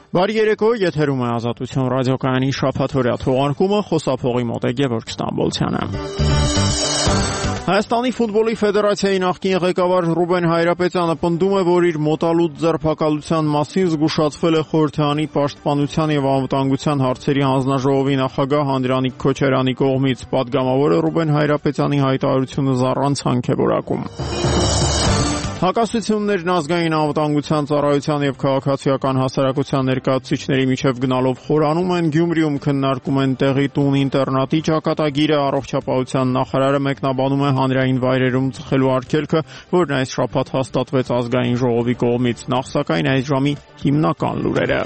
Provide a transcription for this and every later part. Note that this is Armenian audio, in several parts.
Բարի երեկո, եթերում է Ազատություն ռադիոկայանի շաբաթօրյա թողարկումը, խոսափողի մոտ է Գևորգ Ստամբոլցյանը։ Հայաստանի ֆուտբոլի ֆեդերացիայի նախկին ղեկավար Ռուբեն Հայրապետյանը պնդում է, որ իր մոտալուտ ձերբակալության մասին զգուշացվել է Խորհրդանի պաշտպանության եւ անվտանգության հարցերի հանձնաժողովի նախագահ Անդրանիկ Քոչարյանի կողմից։ Պատգամավորը Ռուբեն Հայրապետյանի հայտարարությունը զառանցանք է որակում։ Հակասություններն ազգային անվտանգության ծառայության եւ քաղաքացիական հասարակության ներկայացուցիչների միջև գնալով խորանում են, Գյումրիում քննարկում են տեղի տուն-ինտերնատի ճակատագիրը, առողջապահության նախարարը մեկնաբանում է հանրային վայրերում ծխելու արգելքը, որն այս շաբաթ հաստատվեց ազգային ժողովի կողմից, նախ սակայն այս ժամի հիմնական լուրերը։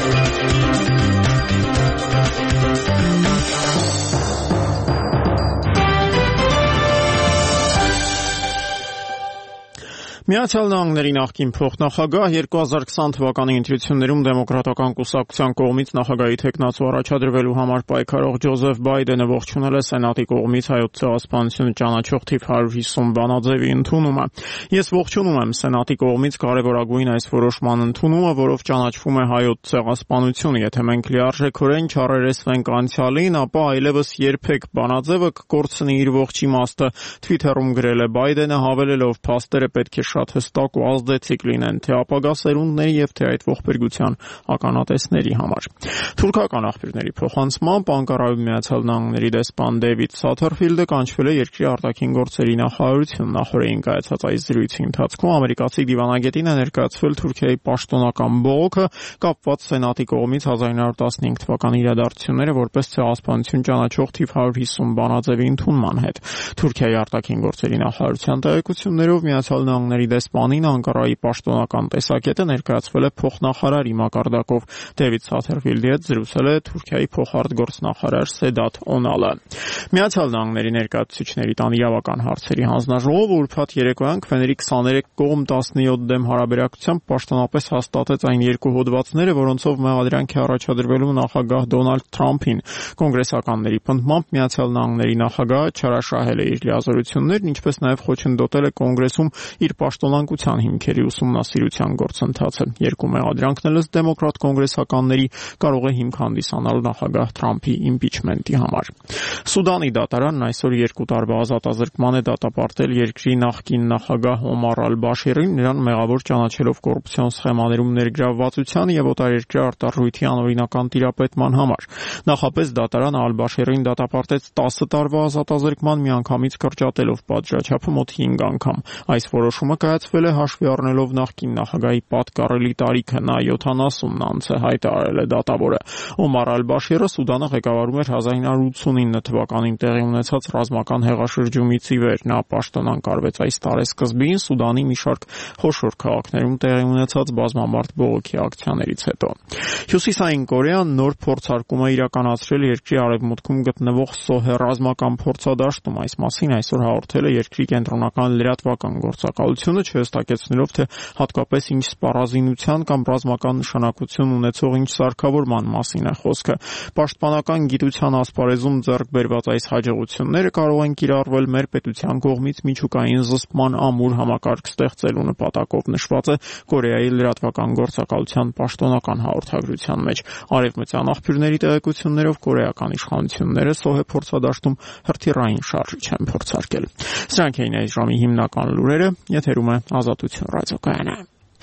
Միացյալ Նահանգների նախկին փոխնախագահ 2020 թվականի ընտրություններում դեմոկրատական կուսակցության կողմից նախագահի թեկնածու առաջադրվելու համար պայքարող Ջոզեֆ Բայդենը ողջունել է Սենատի կողմից Հայոց ցեղասպանությունը ճանաչող թիվ 150 բանաձևի ընդունումը։ Ես ողջունում եմ Սենատի կողմից կարևորագույն այս որոշման ընդունումը, որով ճանաչվում է Հայոց ցեղասպանությունը։ Եթե մենք լիարժեքորեն չառերեսվենք անցյալին, ապա այլևս երբեք բանաձևը կկորցնի իր ողջ իմաստը, Twitter-ում գրել է Բայդենը, հավելելով փաստերը պետք է շատ հստակ ու ազդեցիկ լինեն թե ապագա սերունդների եւ թե այդ ողբերգության ականատեսների համար։ Թուրքական աղբյուրների փոխանցմամբ Անկարայում Միացյալ Նահանգների դեսպան Դեվիդ Սաթերֆիլդը կանչվել է երկրի արտաքին գործերի նախարարություն։ Նախորդին կայացած այս զրույցի ընթացքում ամերիկացի դիվանագետին է ներկայացվել Թուրքիայի պաշտոնական բողոքը կապված Սենատի կողմից 1915 թվականի իրադարձությունները որպես ցեղասպանություն ճանաչող թիվ 150 բանաձևի ընդունման հետ։ Թուրքիայի արտաքին գործերի նախարարության տեղեկություններով Միացյալ Նահանգների դեսպանին Անկարայի պաշտոնական տեսակետը ներկայացվել է փոխնախարարի մակարդակով։ Դեվիդ Սաթերֆիլդի հետ զրուցել է Թուրքիայի փոխարտգործնախարար Սեդաթ Օնալը։ Միացյալ Նահանգների ներկայացուցիչների տան իրավական հարցերի հանձնաժողովը ուրբաթ երեկոյան քվեների 23 կողմ 17 դեմ հարաբերակցությամբ պաշտոնապես հաստատեց այն երկու հոդվածները, որոնցով մեղադրանք է առաջադրվելու նախագահ Դոնալդ Թրամփին։ Կոնգրեսականների պնդմամբ Միացյալ Նահանգների նախագահը չարաշահել է իր լիազորություններն, ինչպես նաև խոչընդոտել է կոնգրեսում իր պաշտոնանկության հիմքերի ուսումնասիրության գործընթացը։ Երկու մեղադրանքն ըստ դեմոկրատ կոնգրեսականների կարող է հիմք հանդիսանալ նախագահ Թրամփի իմպիչմենտի համար։ Սուդանի դատարանն այսօր 2 տարվա ազատազրկման է դատապարտել երկրի նախկին նախագահ Օմար Ալ-Բաշիրին, նրան մեղավոր ճանաչելով կոռուպցիոն սխեմաներում ներգրավվածության եւ օտարերկրյա արտարժույթի անօրինական տիրապետման համար։ Նախապես դատարանը Ալ-Բաշիրին դատապարտեց 10 տարվա ազատազրկման, միանգամից կրճատելով պատժաչափը մոտ 5 անգամ։ Այս որոշումը կայացվել է հաշվի առնելով նախկին նախագահի պատկառելի տարիքը, նա 70 անց է, հայտարարել է դատավորը։ Օմար Ալ-Բաշիրը Սուդանը ղեկավարում էր 1989 թվականին տեղի ունեցած ռազմական հեղաշրջումից ի վեր։ Նա պաշտոնանկարվեց այս տարեսկզբին Սուդանի մի շարք խոշոր քաղաքներում տեղի ունեցած բազմամարդ բողոքի ակցիաներից հետո։ Հյուսիսային Կորեան նոր փորձարկում է իրականացրել երկրի արևմուտքում գտնվող Սոհե ռազմական փորձադաշտում։ Այս մասին այսօր հաղորդել է երկրի կենտրոնական լրատվական գործակալությունը, չհստակեցնելով թե հատկապես ինչ սպառազինության կամ ռազմական նշանակություն ունեցող ինչ սարքավորման մասին է խոսքը։ Պաշտպանական գիտության ասպարեզում ձեռք բերված այս հաջողությունները կարող են կիրառվել մեր պետության կողմից միջուկային զսպման ամուր համակարգ ստեղծելու նպատակով, նշված է Կորեայի լրատվական գործակալության պաշտոնական հաղորդագրության մեջ։ Արևմտյան աղբյուրների տեղեկություններով կորեական իշխանությունները Սոհե փորձադաշտում հրթիռային շարժիչ են փորձարկել։ Սրանք էին այս ժամի հիմնական լուրերը, եթերում է Ազատություն ռադիոկայանը։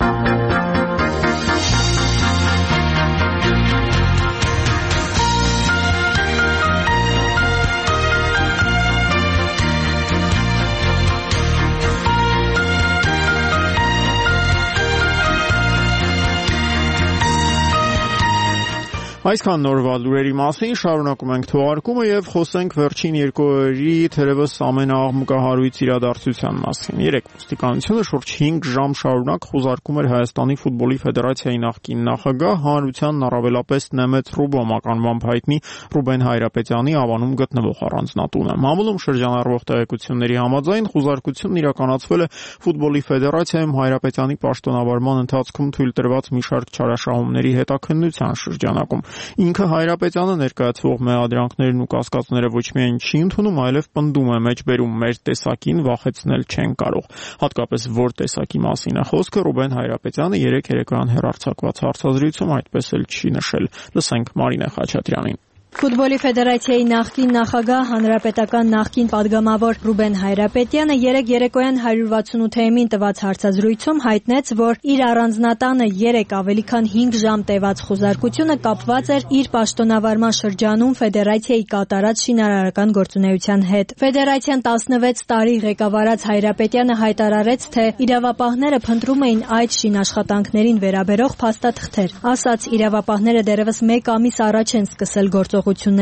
Այսքան նորվա լուրերի մասին, շարունակում ենք թողարկումը եւ խոսենք վերջին 2 օրերի թերևս ամենաաղմկահարույց իրադարձության մասին։ Երեկ ոստիկանությունը շուրջ 5 ժամ շարունակ խուզարկում էր Հայաստանի ֆուտբոլի ֆեդերացիայի նախկին նախագահ, հանրությանն առավելապես Նեմեծ Ռուբոմ ականվամբ հայտնի Ռուբեն Հայրապետյանի ավանում գտնվող առանձնատունը։ Մամուլում շրջանառվող տեղեկությունների համաձայն խուզարկությունն իրականացվել է ֆուտբոլի ֆեդերացիայում Հայրապետյանի պաշտոնավարման ընթացքում թույլ տրված մի շարք չարաշահումների հետաքննության շրջանակում։ Ինքը Հայրապետյանը ներկայացվող մեղադրանքներն ու կասկածները ոչ միայն չի ընդունում, այլև պնդում է մեջբերում մեր տեսակին վախեցնել չեն կարող։ Հատկապես որ տեսակի մասին է խոսքը, Ռուբեն Հայրապետյանը երեքական հեռարձակված հարցազրույցում այդպես էլ չի նշել։ Լսենք Մարինե Խաչատրյանին։ Ֆուտբոլի ֆեդերացիայի նախկին նախագահ, հանրապետական նախկին падգամավոր Ռուբեն Հայրապետյանը երեկոյան 168-ին տված հարցազրույցում հայտնեց, որ իր առանձնատանը 3 ավելի քան 5 ժամ տևած խուզարկությունը կապված էր իր պաշտոնավարման շրջանում ֆեդերացիայի կատարած շինարարական գործունեության հետ։ Ֆեդերացիան 16 տարի ղեկավարած Հայրապետյանը հայտարարեց, թե իրավապահները փնտրում էին այդ շինաշխատանքներին վերաբերող փաստաթղթեր։ Ասաց, իրավապահները դեռևս 1 ամիս առաջ են սկսել գործողությունները։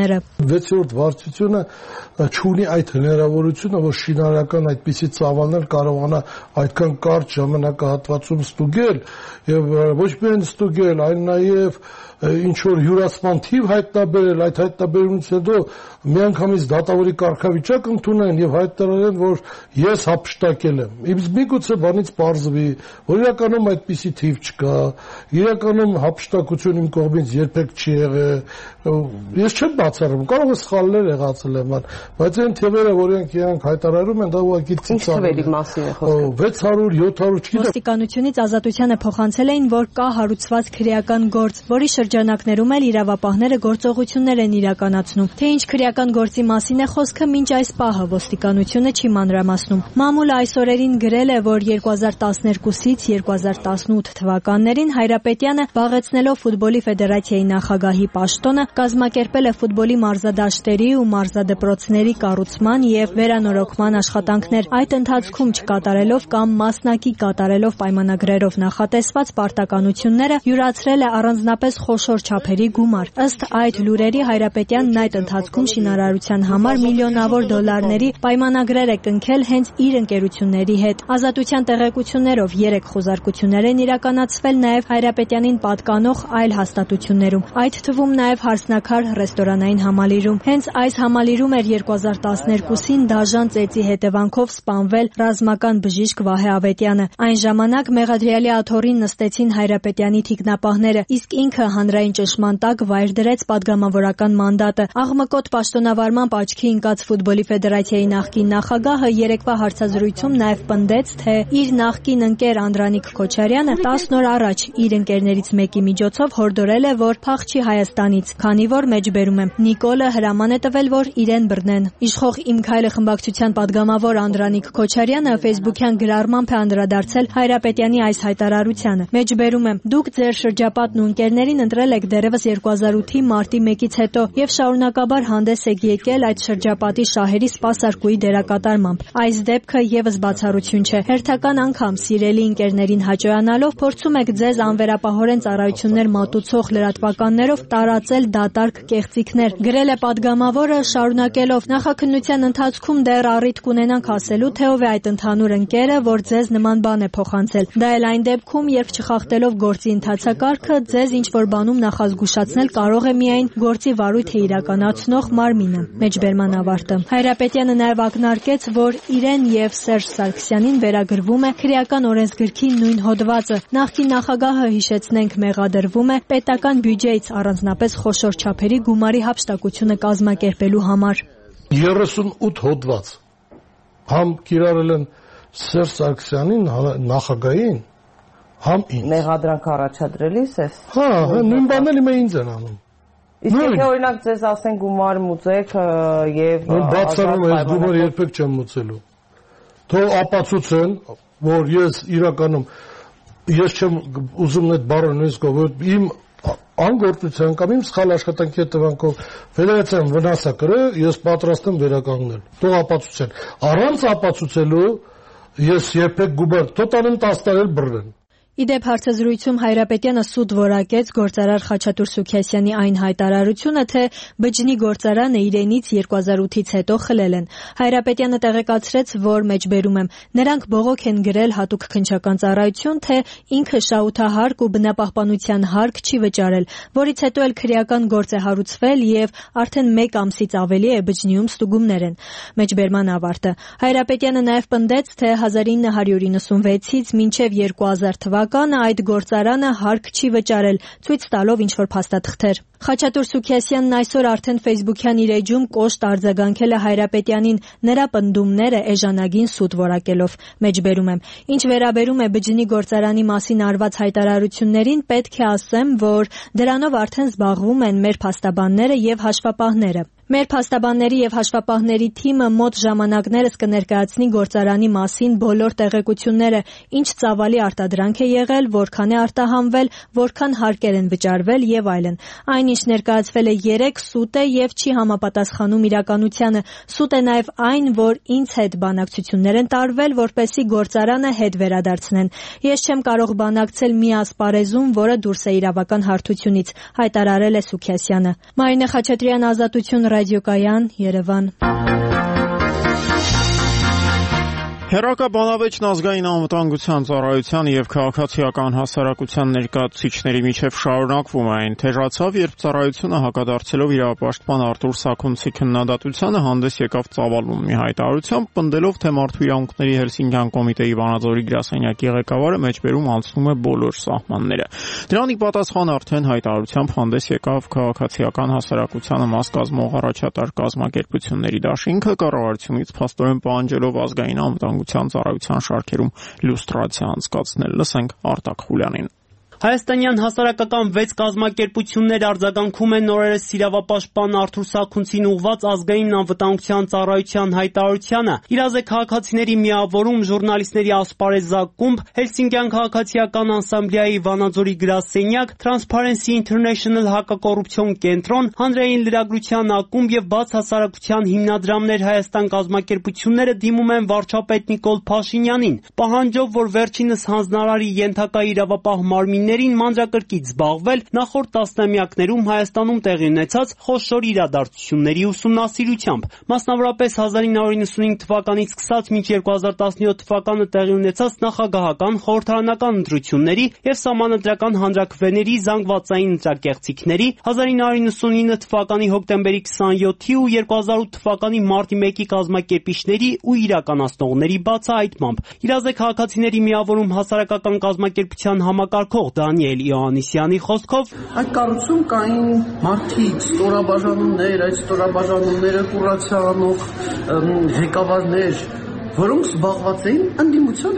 6-րդ վարչությունը չունի այդ հնարավորությունը, որ շինարարական այդպիսի ծավալներ կարողանա այդքան կարճ ժամանակահատվածում ստուգել եւ ոչ միայն ստուգել, այլ նաեւ ինչ որ յուրացման թիվ հայտնաբերել, այդ հայտնաբերումից հետո միանգամից դատավորի կարգավիճակ ընդունեն եւ հայտարարեն, որ ես հափշտակել եմ։ Իսկ միգուցե բանից պարզվի, որ իրականում այդպիսի թիվ չկա, իրականում հափշտակություն իմ կողմից երբեք չի եղել։ Ես չեմ բացառում, կարող է սխալներ եղածել եմ, բայց այն թվերը, որ իրանք հայտարարում են, դա ուղղակի ցույց է մասին է խոսքը։ 600, 700 չգիտեմ։ Ոստիկանությունից ազատությանը փոխանցել էին, որ կա հարուցված քրեական գործ, որի շրջանակներում էլ իրավապահները գործողություններ են իրականացնում։ Թե ինչ քրեական գործի մասին է խոսքը, մինչ այս պահը ոստիկանությունը չի մանրամասնում։ Մամուլը այս օրերին գրել է, որ 2012-ից 2018 թվականներին Հայրապետյանը զբաղեցնելով ֆուտբոլի ֆեդերացիայի նախագահի պաշտոնը կազմակերպել է ֆուտբոլի մարզադաշտերի ու մարզադպրոցների կառուցման եւ վերանորոգման աշխատանքներ, այդ ընթացքում չկատարելով կամ մասնակի կատարելով պայմանագրերով նախատեսված պարտականությունները յուրացրել է առանձնապես խոշոր չափերի գումար։ Ըստ այդ լուրերի Հայրապետյանն այդ ընթացքում շինարարության համար միլիոնավոր դոլարների պայմանագրեր է կնքել հենց իր ընկերությունների հետ։ Ազատության տեղեկություններով 3 խոզարկություններ են իրականացվել նաեւ Հայրապետյանին պատկանող այլ հաստատություններում, այդ թվում նաեւ Հարսնակար ռեստորանային համալիրում։ Հենց այս համալիրում էր 2012-ին դաժան ծեծի հետևանքով սպանվել ռազմական բժիշկ Վահե Ավետյանը։ Այն ժամանակ մեղադրյալի աթոռին նստեցին Հայրապետյանի թիկնապահները, իսկ ինքը հանրային ճնշման տակ վայր դրեց падգամավորական մանդատը։ Աղմկոտ պաշտոնավարմամբ աչքի ընկած ֆուտբոլի ֆեդերացիայի նախկին նախագահը երեկվա հարցազրույցում նաև պնդեց, թե իր նախկին ընկեր Անդրանիկ Քոչարյանը 10 օր առաջ իր ընկերներից մեկի միջոցով հորդորել է, որ փախչի Հայաստանից, քանի որ մեջբերում է։ Նիկոլը հրաման է տվել, որ իրեն բռնեն։ Իշխող Իմ Քայլը խմբակցության падգամավոր Անդրանիկ Քոչարյանը ֆեյսբուքյան գրառմամբ է անդրադարձել Հայրապետյանի այս հայտարարությանը։ Մեջբերում եմ, դուք ձեր շրջապատն ու ընկերներին ընտրել եք դեռևս 2008-ի մարտի 1-ից հետո եւ շարունակաբար հանդես եք եկել այդ շրջապատի շահերի սպասարկուի դերակատարմամբ։ Այս դեպքը եւս բացառություն չէ։ Հերթական անգամ սիրելի ընկերներին հաճոյանալով փորձում եք ձեզ անվերապահորեն ծառայություններ մատուցող լրատվականներով տարածել դատարկ կեղծիքներ, գրել է падգամավորը, շարունակելով նախաքննության ընթացքում դեռ առիթ կունենանք ասելու, թե ով է այդ ընդհանուր ընկերը, որ ձեզ նման բան է փոխանցել։ Դա էլ այն դեպքում, երբ չխախտելով գործի ընթացակարգը, ձեզ ինչ որ բանում նախազգուշացնել կարող է միայն գործի վարույթը իրականացնող մարմինը։ Մեջբերման ավարտը։ Հայրապետյանը նաև ակնարկեց, որ իրեն եւ Սերժ Սարգսյանին վերագրվում է քրեական օրենսգրքի նույն հոդվածը։ Նախկին նախագահը, հիշեցնենք, մեղադրվում է պետական բյուջեից առանձնապես խոշոր չափերի գումարի հափշտակությունը կազմակերպելու համար։ 38 հոդված համ կիրառել են Սերժ Սարգսյանին, նախագահին, համ ինձ։ Մեղադրանք առաջադրելիս ես։ Հա, նույն բանն էլ ինձ են անում։ Իսկ եթե օրինակ ձեզ ասեն գումար մուծեք եւ բացառում ես գումար երբեք չեմ մուծելու։ Թող ապացուցեն, որ ես իրականում ես չեմ ուզում այդ բառը նույնիսկ որ իմ անգործության կամ իմ սխալ աշխատանքի հետևանքով ֆեդերացիան վնաս է կրել, ես պատրաստ եմ վերականգնել։ Թող ապացուցեն։ Առանց ապացուցելու ես երբեք գումար տոտալեն 10 տարի բռնեմ։ Իդեպ հարցազրույցում Հայրապետյանը սուտ որակեց գործարար Խաչատուր Սուքիասյանի այն հայտարարությունը, թե բջնի գործարանը իրենից 2008-ից հետո խլել են։ Հայրապետյանը տեղեկացրեց, որ մեջբերում եմ, նրանք բողոք են գրել հատուկ քննչական ծառայություն, թե ինքը շահութահարկ ու բնապահպանության հարկ չի վճարել, որից հետո էլ քրեական գործ է հարուցվել եւ արդեն 1 ամսից ավելի է բջնիում ստուգումներ են։ Մեջբերման ավարտը։ Հայրապետյանը նաև պնդեց, թե 1996-ից մինչև 2000 թվականը այդ գործարանը հարկ չի վճարել, ցույց տալով ինչ-որ փաստաթղթեր։ Խաչատուր Սուքիասյանն այսօր արդեն Facebook-յան իր էջում կոշտ արձագանքել է Հայրապետյանին նրա պնդումները էժանագին սուտ որակելով, մեջբերում եմ։ Ինչ վերաբերում է բջջի գործարանի մասին արված հայտարարություններին, պետք է ասեմ, որ դրանով արդեն զբաղվում են մեր փաստաբանները եւ հաշվապահները։ Մեր փաստաբանների եւ հաշվապահների թիմը մոտ ժամանակներս կներկայացնի գործարանի մասին բոլոր տեղեկությունները, ինչ ծավալի արտադրանք է եղել, որքան է արտահանվել, որքան հարկեր են վճարվել եւ այլն։ Այն ինչ ներկայացվել է 3 սուտ է եւ չի համապատասխանում իրականությանը։ Սուտ է նաեւ այն, որ ինձ հետ բանակցություններ են տարվել, որպեսզի գործարանը հետ վերադարձնեն։ Ես չեմ կարող բանակցել մի ասպարեզում, որը դուրս է իրավական հարթությունից, հայտարարել է Սուքիասյանը։ Մարինե Խաչատրյան, Ազատություն, Ռադիոկայան, Երևան։ Հեռակաբանավեճն ազգային անվտանգության ծառայության եւ քաղաքացիական հասարակության ներկայացուցիչների միջև շարունակվում է, այն թեժացավ, երբ ծառայությունը հակադարձելով իրավապաշտպան Արտուր Սաքունցի քննադատությանը հանդես եկավ ծավալուն մի հայտարարությամբ, պնդելով, թե մարդու իրավունքների Հելսինկյան կոմիտեի Վանաձորի գրասենյակի ղեկավարը մեջբերում անցնում է բոլոր սահմանները։ Դրանի պատասխան արդեն հայտարարությամբ հանդես եկավ քաղաքացիական հասարակությանը մաս կազմող առաջատար կազմակերպությունների դաշինքը, կառավարությունից փաստորեն պահանջելով ազգային անվտանգության ծառայության շարքերում լյուստրացիա անցկացնել։ Լսենք Արտակ Խուլյանին։ Հայաստանյան հասարակական 6 կազմակերպություններ արձագանքում են նորերս իրավապաշտպան Արտուր Սաքունցին ուղղված ազգային անվտանգության ծառայության հայտարարությանը։ Իրազ է քաղաքացիների միավորում, ժուրնալիստների ասպարեզակումբ, Հելսինկյան քաղաքացիական ասամբլեայի Վանաձորի գրասենյակ, Transparency International հակակոռուպցիոն կենտրոն, հանրային լրագրության ակումբ եւ բաց հասարակության հիմնադրամներ Հայաստան կազմակերպությունները դիմում են վարչապետ Նիկոլ Փաշինյանին, պահանջով, որ վերջինս հանձնարարի ենթակա իրավապահ մարմիններ մանրակրկիտ զբաղվել նախորդ տասնամյակներում Հայաստանում տեղի ունեցած խոշոր իրադարձությունների ուսումնասիրությամբ, մասնավորապես 1995 թվականից սկսած մինչ 2017 թվականը տեղի ունեցած նախագահական, խորհրդարանական ընտրությունների եւ սահմանադրական հանրաքվեների զանգվածային ընտրակեղծիքների, 1999 թվականի հոկտեմբերի 27-ի ու 2008 թվականի մարտի 1-ի կազմակերպիչների ու իրականացնողների բացահայտմամբ։ Իրազ է քաղաքացիների միավորում հասարակական կազմակերպության համակարգող Դանիել Իոաննիսյանի խոսքով այդ կառույցում կային մարդիկ, ստորաբաժանումներ, այդ ստորաբաժանումները կուրացիանող ղեկավարներ, որոնք զբաղված էին ընդդիմության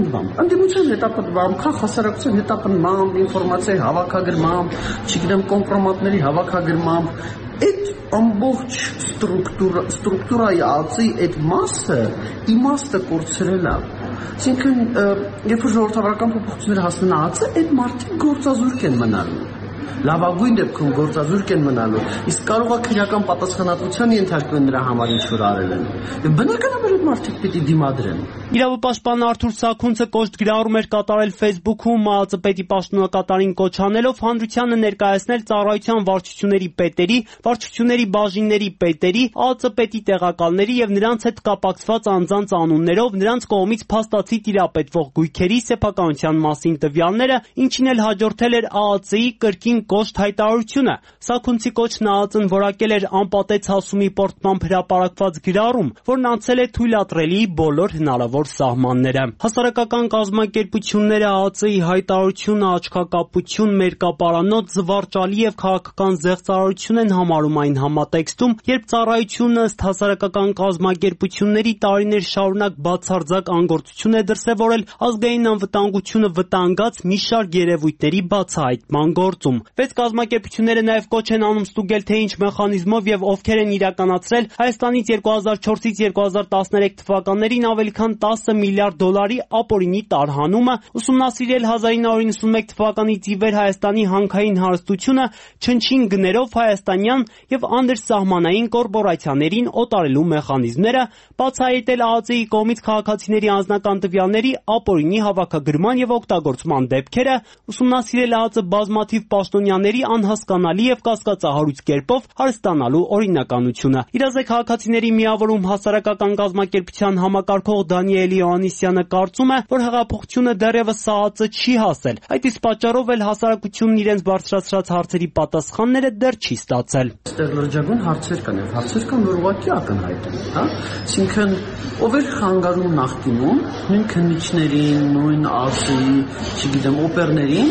հետապնդմամբ, հասարակության հետապնդմամբ, ինֆորմացիայի հավաքագրմամբ, չգիտեմ, կոմպրոմատների հավաքագրմամբ, այդ ամբողջ ստրուկտուրայի ածի այդ մասը իմաստը կորցրել է։ Այսինքն, երբ որ ժողովրդավարական փոփոխությունները հասնեն ածը, այդ մարդիկ գործազուրկ են մնալու։ Լավագույն դեպքում գործազուրկ են մնալու, իսկ կարող է քրեական պատասխանատվության ենթարկվեն նրա համար ինչ որ արել են։ Եվ բնականաբար այդ մարդիկ պիտի դիմադրեն։ Իրավապաշտպան Արտուր Սաքունցը կոշտ գրառում էր կատարել Facebook-ում ՄԱԱԾՊ-ի պաշտոնակատարին կոչ անելով հանրությանը ներկայացնել ծառայության վարչությունների պետերի, վարչությունների բաժինների պետերի, ԱԱԾՊ-ի տեղակալների եւ նրանց հետ կապակցված անձանց անուններով նրանց կողմից փաստացի տիրապետվող գույքերի սեփականության մասին տվյալները, ինչին էլ հաջորդել էր ԱԱԾ-ի կրկին կոշտ հայտարարությունը։ Սաքունցի կոչն ԱԱԾ-ն որակել էր անպատեց հասումի պորտմամբ հրապարակված գրառում, որն անցել է թույլատրելի բոլոր հնարավոր սահմանները։ Հասարակական կազմակերպությունները ԱԱԾ-ի հայտարարությունը աչքակապություն, մերկապարանոց, զվարճալի եւ քաղաքական զեղծարարություն են համարում այն համատեքստում, երբ ծառայությունը ըստ հասարակական կազմակերպությունների տարիներ շարունակ բացարձակ անգործություն է դրսևորել ազգային անվտանգությունը վտանգած մի շարք երևույթների բացահայտման գործում։ 6 կազմակերպությունները նաև կոչ են անում ստուգել, թե ինչ մեխանիզմով եւ ովքեր են իրականացրել Հայաստանից 2004-ից 2013 թվականներին ավելի քան 10 միլիարդ դոլարի ապօրինի տարհանումը, ուսումնասիրել 1991 թվականից ի վեր Հայաստանի հանքային հարստությունը չնչին գներով հայաստանյան եւ անդրսահմանային կորպորացիաներին օտարելու մեխանիզմները, բացահայտել ԱԱԾ-ի կողմից քաղաքացիների անձնական տվյալների ապօրինի հավաքագրման եւ օգտագործման դեպքերը, ուսումնասիրել ԱԱԾ բազմաթիվ պաշտոնյաների անհասկանալի եւ կասկածահարույց կերպով հարստանալու օրինականությունը։ Իրազ է քաղաքացիների միավորում հասարակական կազմակերպության համակարգող Դանիել Իոաննիսյանը կարծում է, որ հեղափոխությունը դեռևս ԱԱԾ չի հասել։ Այդ իսկ պատճառով էլ հասարակությունն իրենց բարձրացրած հարցերի պատասխանները դեռ չի ստացել։ Այստեղ լրջագույն հարցեր կան, հարցեր կան, որ ուղղակի ակնհայտ են, հա։ Այսինքն, ով էր խանգարում նախկինում նույն քննիչներին, նույն ԱԱԾ-ի, չգիտեմ, օպերներին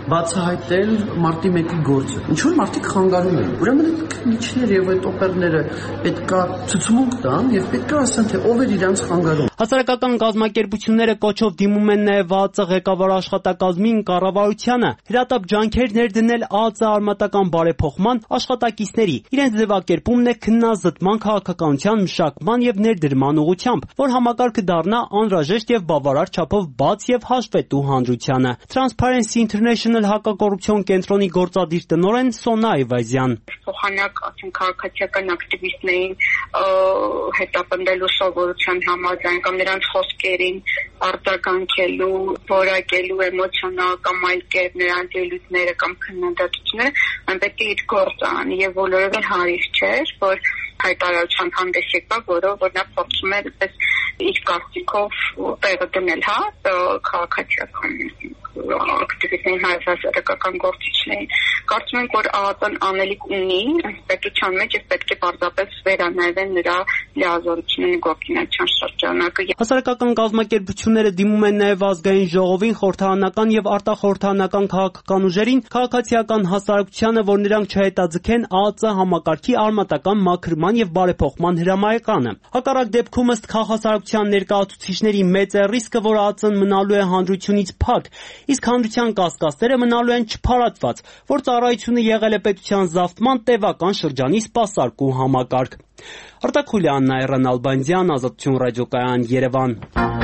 բացահայտել մարտի 1-ի գործը։ Ինչ որ մարդիկ խանգարում են։ Ուրեմն այդ քննիչները եւ այդ օպերները պետքա ցուցմունք տան եւ պետքա ասեն թե ով էր իրանց խանգարում։ Հասարակական կազմակերպությունները կոչով դիմում են նաև ԱԱԾ ղեկավար աշխատակազմին կառավարությանը հրատապ ջանքեր ներդնել ԱԱԾ արմատական բարեփոխման աշխատակիցների իրենց ձևակերպումն է քննազտման քաղաքականության մշակման եւ ներդրման ուղղությամբ, որ համակարգը դառնա անհրաժեշտ եւ բավարար չափով բաց եւ հաշվետու հանրությանը։ Transparency International հակակոռուպցիոն կենտրոնի գործադիր տնօրեն Սոնա Այվազյան։ Փոխանակ քաղաքացիական ակտիվիստներին հետապնդելու սովորության համաձայն կամ նրանց խոսքերին արձագանքելու, որակելու էմոցիոնալ կամ այլ կերպ նրանց ելույթները կամ քննադատությունները, այն պետք է իր գործը անի եւ բոլորովին հարիր չէր, որ հայտարարության հանդես եկա, որով որ նա փորձում էր իր կարծիքով տեղը դնել, քաղաքացիական ակտիվիստներին, հասարակական գործիչներին։ Կարծում եմ, որ ԱԱՏ-ն անելիք ունի պետության մեջ եւ պետք է պարզապես վերանայվեն նրա լիազորությունների գործունեության շրջանակը։ Հասարակական կազմակերպությունները դիմում են նաև ազգային ժողովին, խորհրդարանական եւ արտախորհրդարանական քաղաքական ուժերին, քաղաքացիական հասարակությանը, որ նրանք չհետաձգեն ԱԱԾ համակարգի արմատական մաքրման եւ բարեփոխման հրամայականը։ Հակառակ դեպքում ըստ քաղաքասարակության ներկայացուցիչների մեծ է ռիսկը, որ ԱԱԾ-ն մնալու է հանրությունից փակ, իսկ հանրության կասկածները մնալու են չփարատված, որ ծառայությունը եղել է պետության զավթման տևական շրջանի սպասարկու համակարգ։ Արտակ Խուլյան, Նայիրան Ալբանդյան, Ազատություն ռադիոկայան, Երևան։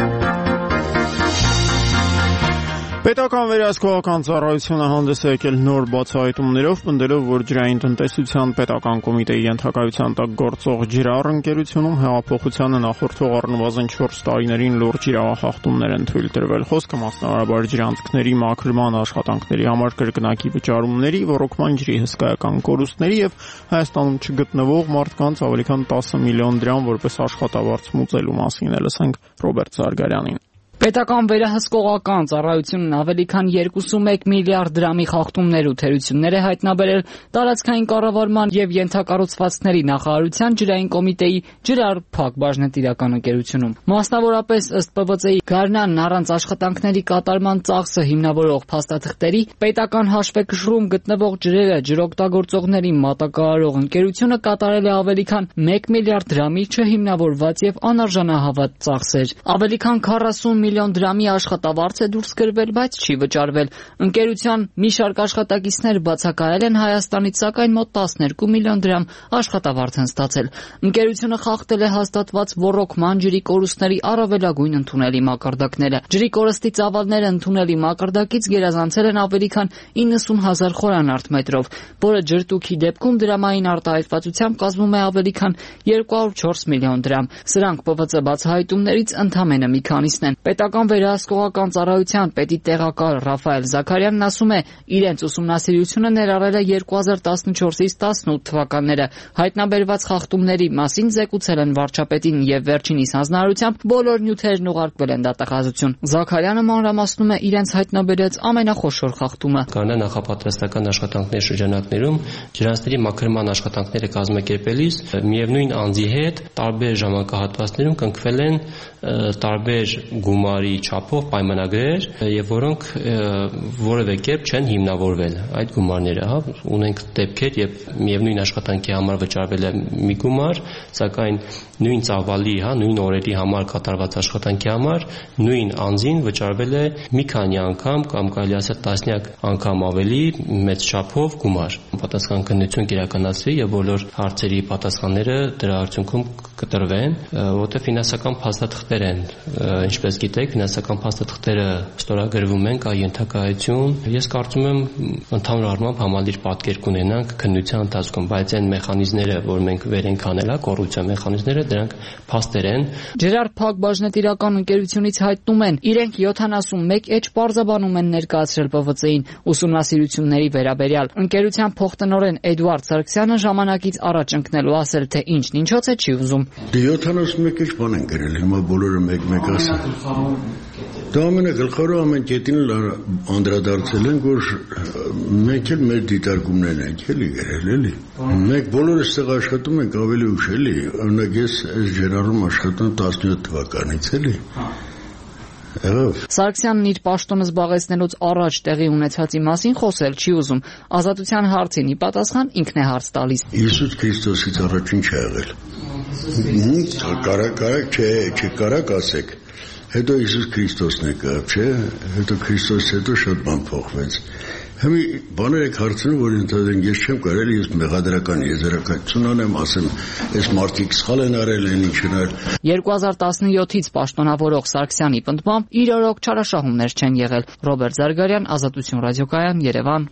Պետական վերահսկողական ծառայությունը հանդես է եկել նոր բացահայտումներով, պնդելով, որ ջրային տնտեսության պետական կոմիտեի ենթակայության տակ գործող ջրառ ընկերությունում հեղափոխությանը նախորդող առնվազն 4 տարիներին լուրջ իրավախախտումներ են թույլ տրվել։ Խոսքը մասնավորաբար ջրանցքների մաքրման աշխատանքների համար կրկնակի վճարումների, ոռոգման ջրի հսկայական կորուստների եւ Հայաստանում չգտնվող մարդկանց ավելի քան 10 միլիոն դրամ որպես աշխատավարձ մուծելու մասին է, լսենք Ռոբերտ Զարգարյանին։ Պետական վերահսկողական ծառայությունն ավելի քան 2.1 միլիարդ դրամի խախտումներ ու թերություններ է հայտնաբերել տարածքային կառավարման եւ ենթակառուցվածքների նախարարության ջրային կոմիտեի ջրառ փակ բաժնետիրական ընկերությունում։ Մասնավորապես ըստ ՊՎԾ-ի Գարնանն առանց աշխատանքների կատարման ծախսը հիմնավորող փաստաթղթերի պետական հաշվեկշռում գտնվող ջրերը ջրօգտագործողների մատակարարող ընկերությունը կատարել է ավելի քան 1 միլիարդ դրամի չհիմնավորված եւ անարժանահավատ ծախսեր։ Ավելի քան 40 միլիոն դրամի աշխատավարձ է դուրս գրվել, բայց չի վճարվել։ Ընկերության մի շարք աշխատակիցներ բացակայել են Հայաստանից, սակայն մոտ 12 միլիոն դրամ աշխատավարձ են ստացել։ Ընկերությունը խախտել է հաստատված ոռոգման ջրի կորուստների առավելագույն ընդունելի մակարդակները։ Ջրի կորստի ծավալները ընդունելի մակարդակից գերազանցել են ավելի քան 90,000 խորանարդ մետրով, որը ջրտուքի դեպքում դրամային արտահայտվածությամբ կազմում է ավելի քան 204 միլիոն դրամ։ Սրանք ՊՎԾ բացահայտումներից ընդամենը մի քանիսն են։ Պետական վերահսկողական ծառայության պետի տեղակալ Ռաֆայել Զաքարյանն ասում է, իրենց ուսումնասիրությունը ներառել է 2014-ից 18 թվականները։ Հայտնաբերված խախտումների մասին զեկուցել են վարչապետին եւ վերջինիս հանձնարարությամբ բոլոր նյութերն ուղարկվել են դատախազություն։ Զաքարյանը մանրամասնում է իրենց հայտնաբերած ամենախոշոր խախտումը։ Կանա նախապատրաստական աշխատանքների շրջանակներում ջրանցների մաքրման աշխատանքները կազմակերպելիս միևնույն անձի հետ տարբեր ժամանակահատվածներում կնքվել են տարբեր գումարի չափով պայմանագրեր եւ որոնք որևէ կերպ չեն հիմնավորվել այդ գումարները, ունենք դեպքեր, երբ միևնույն աշխատանքի համար վճարվել է մի գումար, սակայն նույն ծավալի, նույն օրերի համար կատարված աշխատանքի համար նույն անձին վճարվել է մի քանի անգամ կամ կարելի ասել տասնյակ անգամ ավելի մեծ չափով գումար։ Պատասխան քննություն կիրականացվի եւ բոլոր հարցերի պատասխանները դրա արդյունքում կտրվեն, որտեղ ֆինանսական փաստաթղթեր են, ինչպես գիտեք, ֆինանսական փաստաթղթերը ստորագրվում են, կա ենթակայություն։ Ես կարծում եմ ընդհանուր առմամբ համալիր պատկեր կունենանք քննության ընթացքում, բայց այն մեխանիզմները, որ մենք վեր ենք անել, կոռուպցիա մեխանիզմները, դրանք փաստեր են։ Ջրառ փակ բաժնետիրական ընկերությունից հայտնում են, իրենք 71 էջ պարզաբանում են ներկայացրել ՊՎԾ-ին ուսումնասիրությունների վերաբերյալ։ Ընկերության փոխտնօրեն Էդուարդ Սարգսյանը ժամանակից առաջ ընկնելու ասել, թե ինչն ինչոց է չի ուզում։ 71 էջ բան են գրել, հիմա բոլորը մեկ-մեկ ասեն։ Դա ամենագլխավորը ամեն կետին անդրադարձել են, որ մենք էլ մեր դիտարկումներն ենք էլի գրել, էլի։ Մենք բոլորս ստեղ աշխատում ենք ավելի ուշ, էլի։ Օրինակ ես այս ջրառում աշխատում 17 թվականից, էլի։ Սարգսյանն իր պաշտոնը զբաղեցնելուց առաջ տեղի ունեցածի մասին խոսել չի ուզում։ Ազատության հարցին ի պատասխան ինքն է հարց տալիս։ Հիսուս Քրիստոսից առաջ ինչ է եղել։ Կարակ ասեք։ Հետո Հիսուս Քրիստոսն եկավ, չէ՞։ Հետո Քրիստոսից հետո շատ բան փոխվեց։ Հիմա բաներ եք հարցնում, որ ընդհանրեն ես չեմ կարելի ես մեղադրական եզրակացություն անեմ, ասեմ, այս մարդիկ սխալ են արել, են ինչ են արել։ 2017-ից պաշտոնավորող Սարգսյանի պնդմամբ իր օրոք չարաշահումներ չեն եղել։ Ռոբերտ Զարգարյան, Ազատություն ռադիոկայան, Երևան։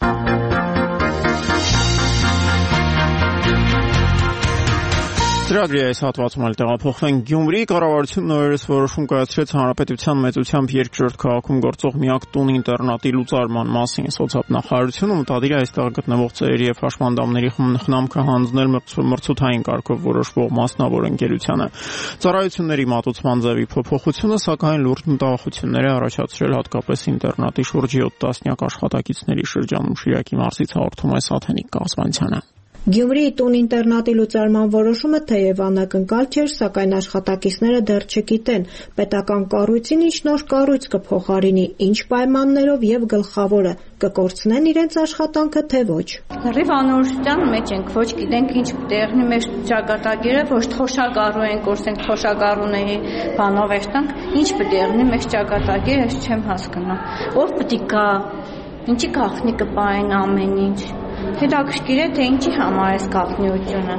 Ծրագրի այս հատվածում էլ տեղափոխվենք Գյումրի։ Կառավարությունն նորերս որոշում կայացրեց հանրապետության մեծությամբ երկրորդ քաղաքում գործող միակ տուն-ինտերնատի լուծարման մասին։ Սոցիալնախարարությունը մտադիր է այստեղ գտնվող ծերերի եւ հաշմանդամների խնամքը հանձնել մրցութային կարգով որոշվող մասնավոր ընկերությանը։ Ծառայությունների մատուցման ձևի փոփոխությունը, սակայն լուրջ մտահոգություններ է առաջացրել հատկապես ինտերնատի շուրջ 7 տասնյակ աշխատակիցների շրջանում։ Շիրակի մարզից հաղորդում է Սաթենիկ Կազմանցյանը։ Գյումրիի տուն-ինտերնատի լուծարման որոշումը թեև անակնկալ չէր, սակայն աշխատակիցները դեռ չգիտեն պետական կառույցին ինչ նոր կառույց կփոխարինի, ինչ պայմաններով եւ գլխավորը կկորցնեն իրենց աշխատանքը, թե ոչ։ Լրիվ անորոշության մեջ ենք, ոչ գիտենք ինչ տեղնի մեր ճակատագիրը, ոչ թոշակառու ենք, որսենք թոշակառուների բանով էստանք, ինչ տեղնի մեր ճակատագիրը, ես չեմ հասկանում։ Ով պետք է գա, ինչի գաղտնի կպային ամեն ինչ։ Հետաքրքիր է, թե ինչի համար է գաղտնիությունը։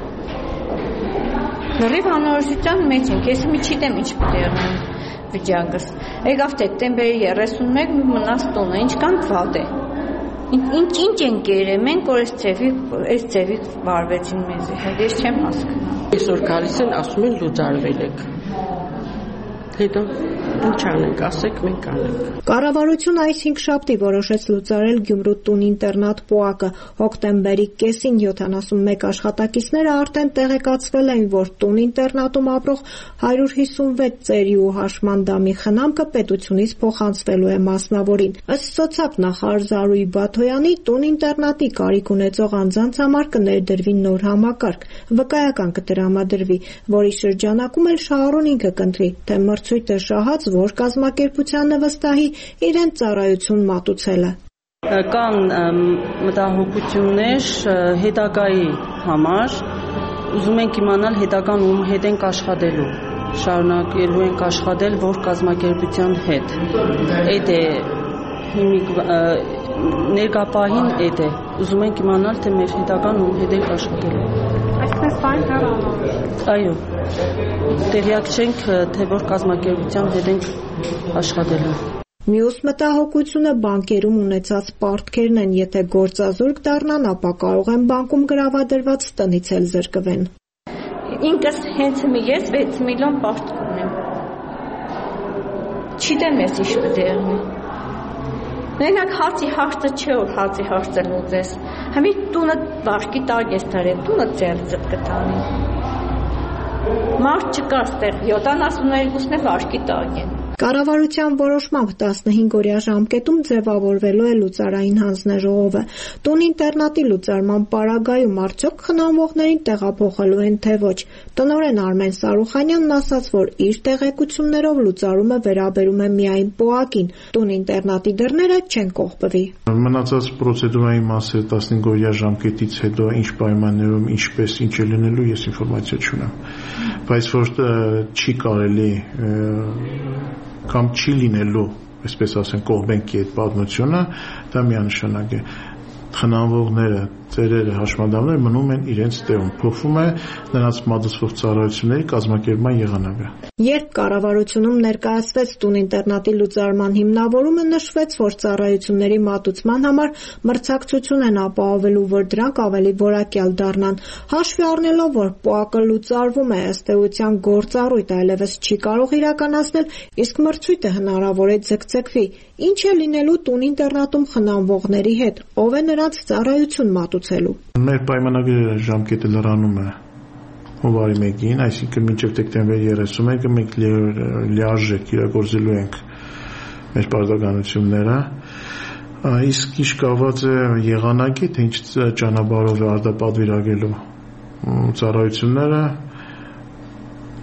Լրիվ անորոշության մեջ ենք, ես մի չիտեմ ինչ պետք է վիճակս։ Եկավ դեկտեմբերի 31 մնաց տունը, ինչքան վատ է։ Ինչ ենք կերել, մենք որ այս ձևի վարվեցին մեզի, հետ ես չեմ հասկանում։ Այսօր գալիս են, ասում են լուծարվել եք։ Հետո ինչ անենք, ասեք, մենք անենք։ Կառավարությունը այս 5 շաբթի որոշեց լուծարել Գյումրու տուն-ինտերնատ ՊՕԱԿ-ը։ Հոկտեմբերի կեսին 71 աշխատակիցները արդեն տեղեկացվել էին, որ տուն-ինտերնատում ապրող 156 ծերի ու հաշմանդամի խնամքը պետությունից փոխանցվելու է մասնավորին։ Ըստ սոցիալնախարար Զարուհի Բաթոյանի, տուն-ինտերնատի կարիք ունեցող անձանց համար կներդրվի նոր համակարգ, վկայական կտրամադրվի, որի շրջանակում էլ շահառուն ինքը կընտրի, թե մրցույթը շահած որ կազմակերպությանը վստահի իրեն ծառայություն մատուցելը։ Կան մտահոգություններ հետագայի համար, ուզում ենք իմանալ հետագան ում հետ ենք աշխատելու, շարունակելու ենք աշխատել որ կազմակերպության հետ։ Այդ է ներկապահին այդ է, ուզում ենք իմանալ թե մեր հետագան ում հետ ենք աշխատելու։ Այսպես բան Այո, տեղյակ չենք, թե որ կազմակերպության հետ ենք աշխատելու։ Մյուս մտահոգությունը բանկերում ունեցած պարտքերն են, եթե գործազուրկ դառնան, ապա կարող են բանկում գրավադրված տնից էլ զրկվեն։ Ինքս հենց ես 6 միլիոն պարտք ունեմ։ Չիտեմ ես ինչ կդեղնի։ Մենակ հացի հարցը չէ, որ հացի հարցը լուծես։ Հիմի տունը վարկի տակ ես դարել, տունը ձեռձդ կտանի։ Մարդ չկա ստեղ, 72-ն է վարկի տակ են։ Կառավարության որոշմամբ 15-օրյա ժամկետում ձևավորվելու է լուծարային հանձնաժողովը։ Տուն-ինտերնատի լուծարման պարագայում արդյոք խնամողներին տեղափոխելու են, թե ոչ։ Տնօրեն Արմեն Սարուխանյանն ասաց, որ իր տեղեկություններով լուծարումը վերաբերում է միայն ՊՕԱԿ-ին։ Տուն-ինտերնատի դռները չեն կողպվի։ Մնացած պրոցեդուրայի մասը 15-օրյա ժամկետից հետո ինչ պայմաններում, ինչպես ինչ է լինելու, ես ինֆորմացիա չունեմ։ Բայց որ չի կարելի կամ չի լինելու, այսպես ասենք, կողմենքի այդ պատմությունը, դա միանշանակ է։ Խնամվողները, ծերերը, հաշմանդամները մնում են իրենց տեղում, փոխվում է նրանց մատուցվող ծառայությունների կազմակերպման եղանակը։ Երբ կառավարությունում ներկայացվեց տուն-ինտերնատի լուծարման հիմնավորումը, նշվեց, որ ծառայությունների մատուցման համար մրցակցություն են ապահովելու, որ դրանք ավելի որակյալ դառնան։ Հաշվի առնելով, որ ՊՕԱԿ-ը լուծարվում է, ըստ էության գործառույթ այլևս չի կարող իրականացնել, իսկ մրցույթը հնարավոր է ձգձգվի։ Ինչ է լինելու տուն-ինտերնատում խնամվողների հետ, ով է նրանց ծառայություն մատուցելու։ Մեր պայմանագրերը ժամկետը լրանում է հունվարի 1-ին, այսինքն մինչև դեկտեմբերի 31-ը մենք լիարժեք իրագործելու ենք մեր պարտականությունները, իսկ ինչ կապված է եղանակի, թե ինչ ճանապարհով է արտապատվիրակելու ծառայությունները,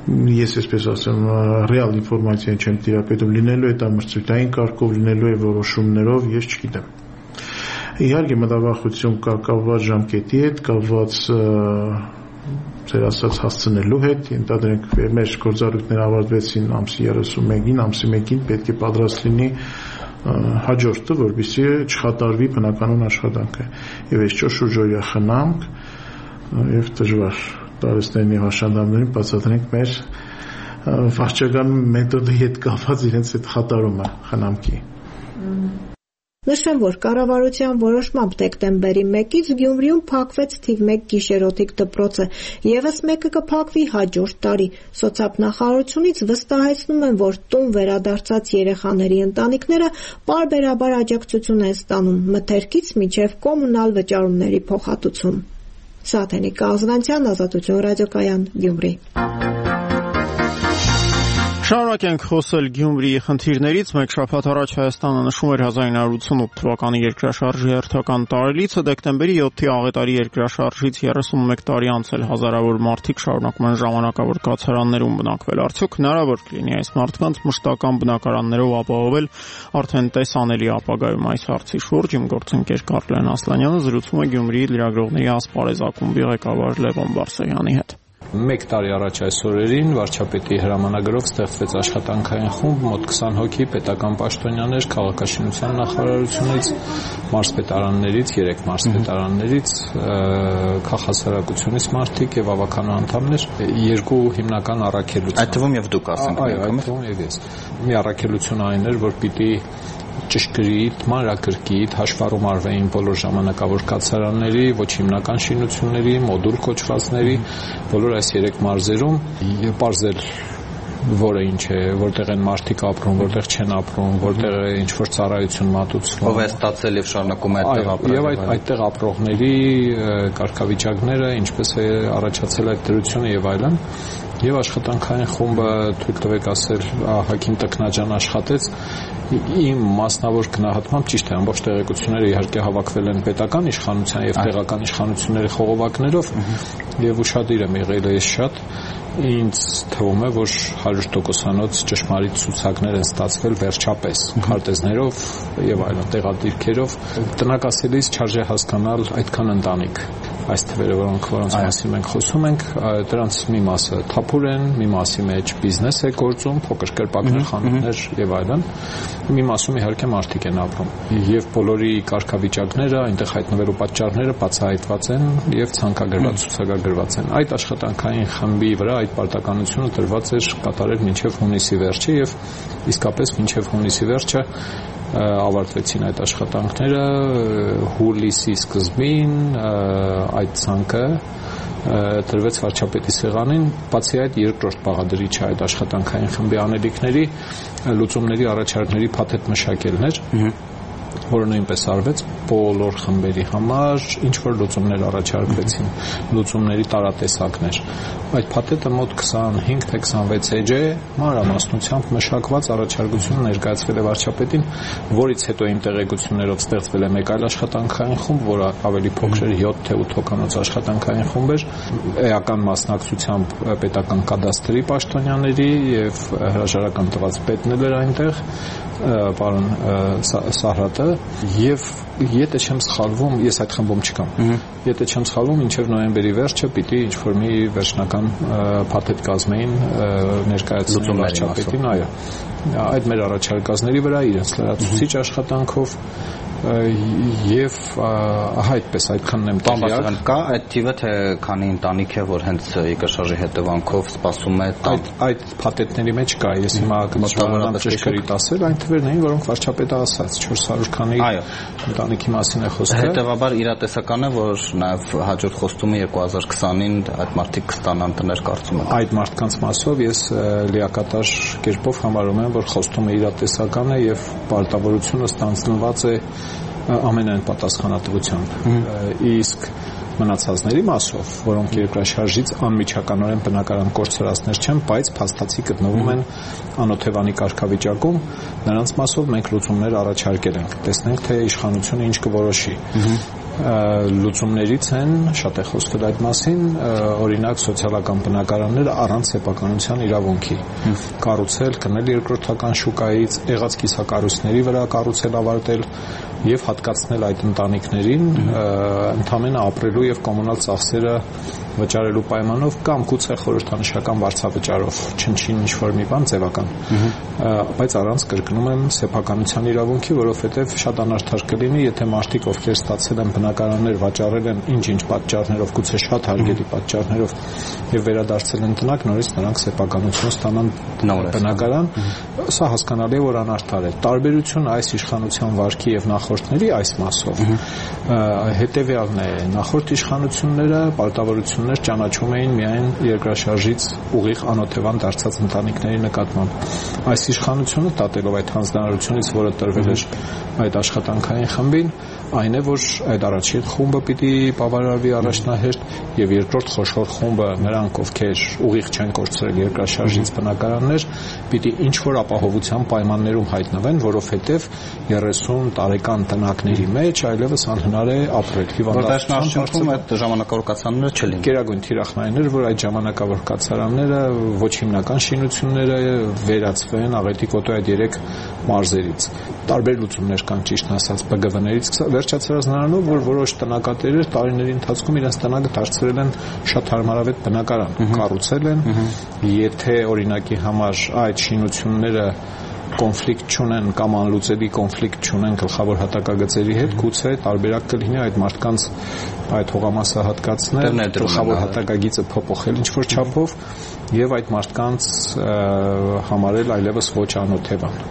ես այսպես ասեմ ռեալ ինֆորմացիա չեմ տիրապետում, լինելու է դա մրցույթային կարգով, լինելու է որոշումներով, ես չգիտեմ։ Իհարկե մտավախություն կա կապված ժամկետի հետ, կապված ձեր ասած հասցնելու հետ, ենթադրենք մեր գործառույթները ավարտվեցին ամսի 31-ին, ամսի 1-ին պետք է պատրաստ լինի հաջորդը, որպեսզի չխաթարվի բնականon աշխատանքը։ Եվ այս 4 շուրջօրյա խնամք եւ դժվար տարեստային եւ աշխատանքներին բացատրենք մեր վարչական մեթոդի հետ կապված իրենց այդ խաթարումը խնամքի։ Նշեմ, որ կառավարության որոշմամբ դեկտեմբերի 1-ից Գյումրիում փակվեց թիվ 1 գիշերօթիկ դպրոցը, եւս մեկը կփակվի հաջորդ տարի։ Սոցիալնախարարությունից վստահեցնում են, որ տուն վերադարձած երեխաների ընտանիքները պարբերաբար աջակցություն են ստանում մթերքից մինչև կոմունալ վճարումների փոխհատուցում։ Սաթենիկ Ազգանցյան, Ազատություն ռադիոկայան, Գյումրի։ Շարունակենք խոսել Գյումրիի խնդիրներից։ Մեկ շաբաթ առաջ Հայաստանը նշում էր 1988 թվականի երկրաշարժի հերթական տարելիցը, դեկտեմբերի 7-ի աղետարի երկրաշարժից 31 տարի անցել հազարավոր մարդիկ շարունակում են ժամանակավոր կացարաններում բնակվել։ Արդյոք հնարավոր կլինի այս մարդկանց մշտական բնակարաններով ապահովել արդեն տեսանելի ապագայում այս հարցի շուրջ իմ գործընկեր Կարլեն Ասլանյանը զրուցում է Գյումրիի լրագրողների ասպարեզ ակումբի ղեկավար Լևոն Բարսեղյանի հետ։ Մեկ տարի առաջ այս օրերին վարչապետի հրամանագրով ստեղծվեց աշխատանքային խումբ, մոտ 20 հոգի պետական պաշտոնյաներ, քաղաքաշինության նախարարությունից, մարզպետարաններից, 3 մարզպետարաններից, քաղաքասարակությունից մարդիկ եւ ավականո անդամներ, 2 հիմնական առաքելություն։ Այդ թվում եւ դուք ասենք։ Այո, այդ թվում եւ ես։ Մի առաքելություն այն էր, որ պիտի ճշգրիտ, մանրակրկիտ հաշվառում արվեին բոլոր ժամանակավոր կացարանների, ոչ հիմնական շինությունների, մոդուլ կոչվածների, բոլոր այս 3 մարզերում պարզել որը ինչ է, որտեղ են մարդիկ ապրում, որտեղ չեն ապրում, որտեղ է ինչ որ ծառայություն մատուցվում։ Ով է ստացել եւ շարունակում է այդտեղ ապրել։ Եվ այդտեղ ապրողների կարգավիճակները, ինչպես է առաջացել այդ դրությունը եւ այլն։ Եվ աշխատանքային խումբը թույլ տվեք ասել Հակին Տկնաջան աշխատեց իմ մասնավոր գնահատմամբ ճիշտ է ամբողջ տեղեկությունները իհարկե հավաքվել են պետական իշխանության եւ տեղական իշխանությունների խողովակներով եւ ուշադիր եմ եղել ես շատ ինձ թվում է որ 100%-անոց ճշմարիտ ցուցակներ են ստացվել վերջապես քարտեզներով եւ այլն տեղադիրքերով տնակասելիս չարժե հասկանալ այդքան ընտանիք այս թվերը որոնց մասին մենք խոսում ենք դրանց մի մասը թափուր են մի մասի մեջ բիզնես է գործում փոքր կերպակներ խանութներ եւ այլն մի մասում իհարկե մարդիկ են ապրում եւ բոլորի կարգավիճակները այնտեղ հայտնվելու պատճառները բացահայտված են եւ ցանկագրված ցուցակագրված են այդ աշխատանքային խմբի վրա այդ պարտականությունը տրված էր կատարել մինչև հունիսի վերջը եւ իսկապես մինչև հունիսի վերջը ավարտվեցին այդ աշխատանքները հուլիսի սկզբին այդ ցանկը տրվեց վարչապետի սեղանին բացի այդ երկրորդ բաղադրիչը այդ աշխատանքային խմբի անելիքների լուծումների առաջարկների փաթեթ մշակելն էր որը նույնպես արվեց բոլոր խմբերի համար ինչ որ լուծումներ առաջարկվեցին լուծումների տարատեսակներ այդ փաթեթը մոտ 25 թե 26 էջ է մանրամասնությամբ մշակված առաջարկությունը ներկայացվել է վարչապետին որից հետո իմ տեղեկություններով ստեղծվել է մեկ այլ աշխատանքային խումբ որը ավելի փոքր էր 7 թե 8 հոգանոց աշխատանքային խումբ էր էական մասնակցությամբ պետական կադաստրի պաշտոնյաների եւ հրաժարական տված պետն էր այնտեղ պարոն Սահրատը եւ եթե չեմ սխալվում ես այդ խմբում չկամ եթե չեմ սխալվում մինչեւ նոյեմբերի վերջը պիտի ինչ որ մի վերջնական փաթեթ կազմեին ներկայացնել վարչապետին այո այդ մեր առաջարկածների վրա իրենց լրացուցիչ աշխատանքով եւ այդպես այդքանն եմ տեղյակ կա այդ թիվը թե քանի ընտանիք է որ հենց երկրաշարժի հետևանքով սպասում է այդ փաթեթների մեջ կա ես հիմա կմտավորեմ ճշգրիտ ասել այն թվերն էին որոնք վարչապետը ասաց 400 քանի ընտանիքի մասին է խոսքը հետեւաբար իրատեսական է որ նաեւ հաջորդ խոստումը 2020-ին այդ մարդիկ կստանան տներ կարծում եմ այդ մարդկանց մասով ես լիակատար կերպով համարում եմ որ խոստումը իրատեսական է եւ պարտավորությունը ստանձնված է ամենայն պատասխանատվությամբ իսկ մնացածների մասով որոնք երկրաշարժից անմիջականորեն բնակարան կորցրածներ չեն բայց փաստացի գտնվում են անօթևանի կարգավիճակում նրանց մասով մենք լուծումներ առաջարկել ենք տեսնենք թե իշխանությունը ինչ կորոշի լուծումներից են, շատ է խոսվել այդ մասին, օրինակ սոցիալական բնակարանները առանց սեփականության իրավունքի կառուցել, գնել երկրորդական շուկայից, եղած կիսակառույցների վրա կառուցել, ավարտել եւ հատկացնել այդ ընտանիքներին ընդամենը ապրելու եւ կոմունալ ծախսերը վճարելու պայմանով կամ գուցե խորհրդանշական վարձավճարով, չնչին ինչ-որ մի բան ձևական, բայց առանց կրկնում եմ սեփականության իրավունքի, որովհետև շատ անարդար կլինի, եթե մարդիկ, ովքեր ստացել են բնակարաններ, վաճառել են ինչ-ինչ պատճառներով, գուցե շատ հարգելի պատճառներով եւ վերադարձել են տնակ, նորից նրանք սեփականություն ստանան բնակարան, սա հասկանալի է, որ անարդար է։ Տարբերությունը այս իշխանության վարքի եւ նախորդների այս մասով հետեւյալն է, նախորդ իշխանությունները պարտավորություններ ճանաչում էին միայն երկրաշարժից ուղիղ անօթևան դարձած ընտանիքների նկատմամբ։ Այս իշխանությունը տատելով այդ հանձնարարությունից, որը տրվել էր այդ աշխատանքային խմբին, այն է, որ այդ առաջին խումբը պիտի բավարարվի առաջնահերթ եւ երկրորդ խոշոր խումբը նրանք, ովքեր ուղիղ չեն կորցրել երկրաշարժից բնակարաններ, պիտի ինչ որ ապահովության պայմաններում հայտնվեն, որովհետեւ 30 տարեկան տնակների մեջ այլևս անհնար է ապրել։ Հիվանդացիայում այդ ժամանակավոր կացարանները չլինեն։ Գերագույն թիրախներն էր, որ այդ ժամանակավոր կացարանները ոչ հիմնական շինությունները վերածվեն աղետի կոտոյ այդ 3 մարզերից։ Տարբեր լուծումներ կան, ճիշտն ասած, ԲԳՎ-ներից վերջացրած նրանով, որ որոշ տնակատերեր տարիների ընթացքում իրենց տնակը դարձրել են շատ հարմարավետ բնակարան, կառուցել են, եթե օրինակի համար այդ շինությունները կոնֆլիկտ չունեն կամ անլուծելի կոնֆլիկտ չունեն գլխավոր հատակագծերի հետ, գուցե տարբերակ կլինի այդ մարդկանց այդ հողամասը հատկացնել, գլխավոր հատակագիծը փոփոխել ինչ-որ չափով եւ այդ մարդկանց համարել այլևս ոչ անօթևան։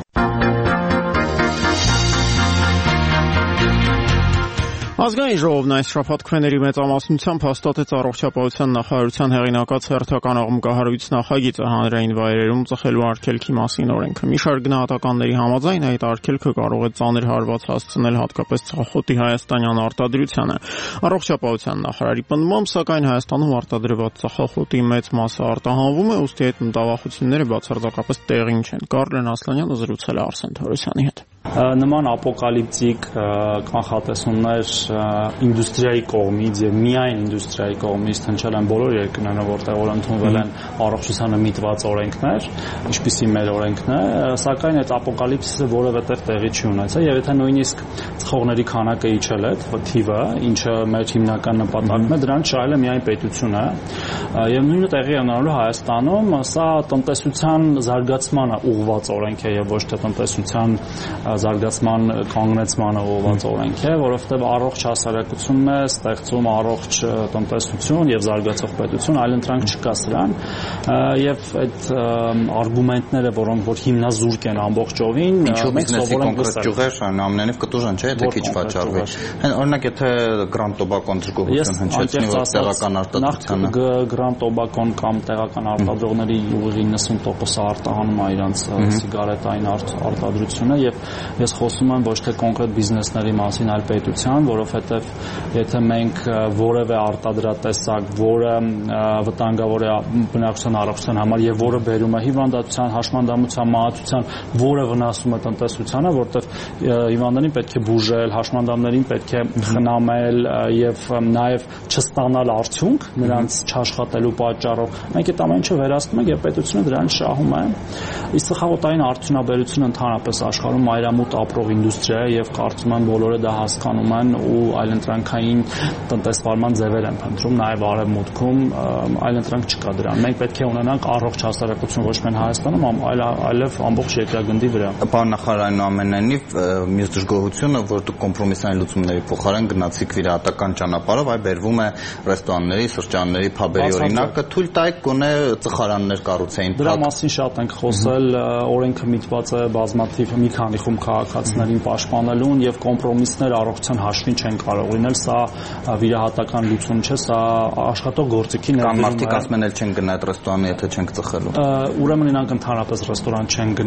Ազգային ժողովն այս շաբաթ քվեների մեծամասնությամբ հաստատեց առողջապահության նախարարության հեղինակած հերթական աղմկահարույց նախագիծը հանրային վայրերում ծխելու արգելքի մասին օրենքը։ Մի շարք գնահատականների համաձայն այդ արգելքը կարող է ծանր հարված հասցնել հատկապես ծխախոտի հայաստանյան արտադրությանը։ Առողջապահության նախարարի պնդմամբ, սակայն Հայաստանում արտադրված ծխախոտի մեծ մասը արտահանվում է, ուստի այդ մտավախությունները բացարձակապես տեղին չեն։ Կարլեն Ասլանյանը զրուցել է Արսեն Թորոսյանի հետ։ Նման ապոկալիպտիկ կանխատեսումներ ինդուստրիայի կողմից եւ միայն ինդուստրիայի կողմից հնչել են բոլոր երկրներում, որտեղ որ ընդունվել են առողջությանը միտված օրենքներ, ինչպիսի մեր օրենքն է, սակայն այդ ապոկալիպսիսը որևէ տեղի չի ունեցել եւ եթե նույնիսկ ծխողների քանակը իջել է, թիվը, ինչը մեր հիմնական նպատակն է, դրան շահել է միայն պետությունը եւ նույնը տեղի է ունենալու Հայաստանում, սա տնտեսության զարգացմանը ուղղված օրենք է եւ ոչ թե տնտեսության զարգացման կանգնեցմանը ուղղված օրենք է, որովհետև առողջ հասարակությունն է ստեղծում առողջ տնտեսություն եւ զարգացող պետություն, այլ ընտրանք չկա սրան եւ այդ արգումենտները, որոնք որ հիմնազուրկ են ամբողջովին, մենք սովորենք կոնկրետ ճյուղեր ամենանիվ կտուժան չէ, եթե քիչ վաճառվի։ Օրինակ եթե Grand Tobacco դժգոհություն հնչեցնի որ տեղական արտադրությանը Grand Tobacco կամ տեղական արտադրողների ուղիղ 90%-ը արտահանում է իրենց սիգարետային արտադրությունը եւ ես խոսում եմ ոչ թե կոնկրետ բիզնեսների մասին, այլ պետության, որովհետև եթե մենք որևէ արտադրատեսակ, որը վտանգավոր է բնակչության առողջության համար եւ որը բերում է հիվանդացության, հաշմանդամության, մահացության, որը վնասում է տնտեսությանը, որտեղ հիվանդներին պետք է բուժել, հաշմանդամներին պետք է խնամել եւ նաեւ չստանալ արդյունք նրանց չաշխատելու պատճառով, մենք այդ ամենը վերացնում ենք եւ պետությունը դրան շահում է։ Իսկ ծխախոտային արդյունաբերությունը ընդհանրապես աշխարհում մայրամուտ ապրող ինդուստրիա է եւ կարծում եմ բոլորը դա հասկանում են ու այլընտրանքային տնտեսվարման ձևեր են փնտրում նաեւ արևմուտքում, այլընտրանք չկա դրան։ Մենք պետք է ունենանք առողջ հասարակություն ոչ միայն Հայաստանում, այլև ամբողջ երկրագնդի վրա։ Պարոն նախարար, այնուամենայնիվ մյուս դժգոհությունը, որ դուք կոմպրոմիսային լուծումների փոխարեն գնացիք վիրահատական ճանապարհով, այ բերվում է ռեստորանների, սրճարանների, փաբերի օրինակը, թույլ տայք գոնե ծխարաններ կառուցեին։ Դրա մասին շատ ենք խոսել, օրենքը միտված է բազմաթիվ մի քանի խումբ քաղաքացիներին պաշտպանելուն եւ կոմպրոմիսներ առողջության հաշվին չեն կարող լինել, սա վիրահատական լուծում չէ, սա աշխատող գործիքի ներդրում է։ Կամ մարդիկ ասում են էլ չեն գնա այդ ռեստորանը, եթե չենք ծխելու։ Ուրեմն իրանք ընդհանրապես ռեստորան չեն գնա եւ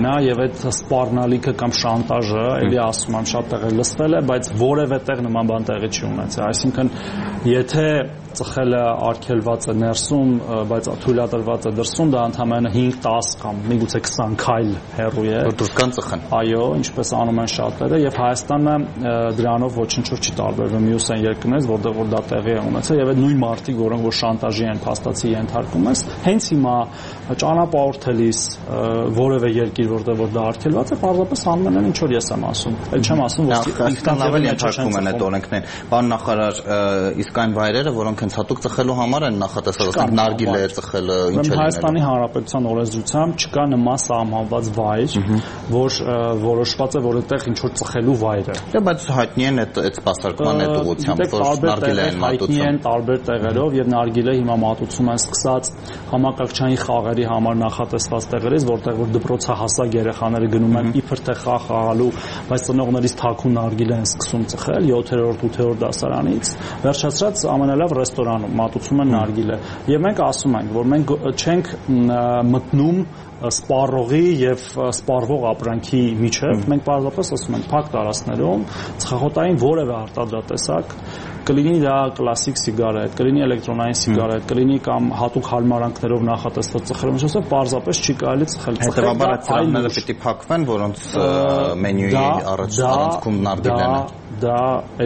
այդ սպառնալիքը կամ շանտաժը, էլի ասում եմ, շատ տեղ լսվել է, բայց որևէ տեղ նման բան տեղի չի ունեցել։ Այսինքն, եթե ծխելը արգելված է ներսում, բայց թույլատրված է դրսում, դա ընդամենը 5-10 կամ միգուցե 20 քայլ հեռու է։ Որ դուրս կան ծխեն։ Այո, ինչպես անում են շատերը, եւ Հայաստանը դրանով ոչնչով չի տարբերվում մյուս այն երկրներից, որտեղ որ դա տեղի է ունեցել, եւ այդ նույն մարդիկ, որոնք որ շանտաժի են փաստացի ենթարկում են, հենց հիմա ճանապարհորդելիս որևէ երկիր, որտեղ որ դա արգելված է, պարզապես անում են ինչ որ ես եմ ասում։ Էլ չեմ ասում, որ ինքնավեն ենթարկում են այդ օրենքներին։ Պարոն նախարար, իսկ այն վայրերը, որոնք հենց հատուկ ծխելու համար են նախատեսված, ասենք նարգիլե ծխելը, ինչ է լինելու։ Հայաստանի Հանրապետության օրենսդրությամբ չկա նման սահմանված վայր, որ որոշված է, որ այդտեղ ինչ որ ծխելու վայր է։ Դե բայց հայտնի են այդ սպասարկման այդ ուղղությամբ, որ նարգիլե են մատուցում։ Հայտնի են տարբեր տեղերով եւ նարգիլե հիմա մատուցում են սկսած համակարգչային խաղերի համար նախատեսված տեղերից, որտեղ որ դպրոցահասակ երեխաները գնում են իբր թե խաղ խաղալու, բայց ծնողներից թաքուն նարգիլե են սկսում ծխել 7-րդ, 8-րդ դասարանից, վերջացրած ամենալավ ռեստորանում մատուցում են նարգիլե։ Եվ մենք ասում ենք, որ մենք չենք մտնում սպառողի եւ սպառվող ապրանքի միջև, մենք պարզապես ասում ենք փակ տարածքներում ծխախոտային որևէ արտադրատեսակ, կլինի դա կլասիկ սիգարետ, կլինի էլեկտրոնային սիգարետ, կլինի կամ հատուկ հարմարանքներով նախատեսված ծխելու միջոցով պարզապես չի կարելի ծխել։ Հետևաբար այդ ծրագրերը պիտի փակվեն, որոնց մենյուի առանցքում նարգիլեն է։ Դա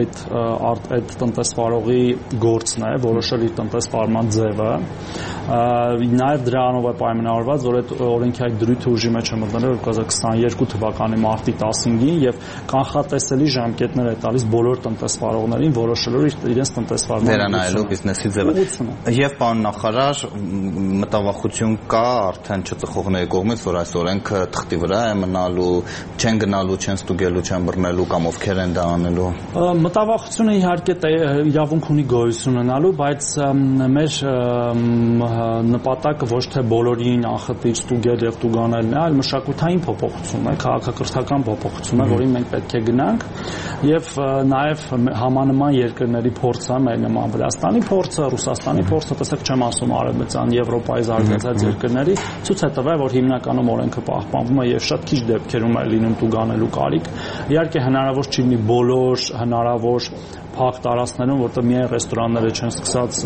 այդ տնտեսվարողի գործն է, որոշել իր տնտեսվարման ձևը։ Նաև դրանով է պայմանավորված, որ այդ օրենքի այդ դրույթը ուժի մեջ է մտնել 2022 թվականի մարտի 15-ին եւ կանխատեսելի ժամկետներ է տալիս բոլոր տնտեսվարողներին որոշելով իրենց տնտեսվարման վերանայելու բիզնեսի ձևը։ Եվ պարոն նախարար, մտավախություն կա արդեն չծխողների կողմից, որ այս օրենքը թղթի վրա է մնալու, չեն գնալու, չեն ստուգելու, չեն բռնելու կամ ովքեր են դա անելու։ Մտավախությունը իհարկե իրավունք ունի գոյություն ունենալու, բայց մեր նպատակը ոչ թե բոլորին անխտիր ստուգել եւ տուգանելն է, այլ մշակութային փոփոխություն է, քաղաքակրթական փոփոխություն է, որին մենք պետք է գնանք եւ նաեւ համանման երկրների փորձը, մեր նման Վրաստանի փորձը, Ռուսաստանի փորձը, տեսեք չեմ ասում Արևմտյան Եվրոպայի զարգացած երկրների, ցույց է տվել, որ հիմնականում օրենքը պահպանվում է եւ շատ քիչ դեպքերում է լինում տուգանելու կարիք։ Իհարկե հնարավոր չի լինի բոլոր հնարավոր փակ տարածքներում, որտեղ միայն ռեստորանները չեն սկսած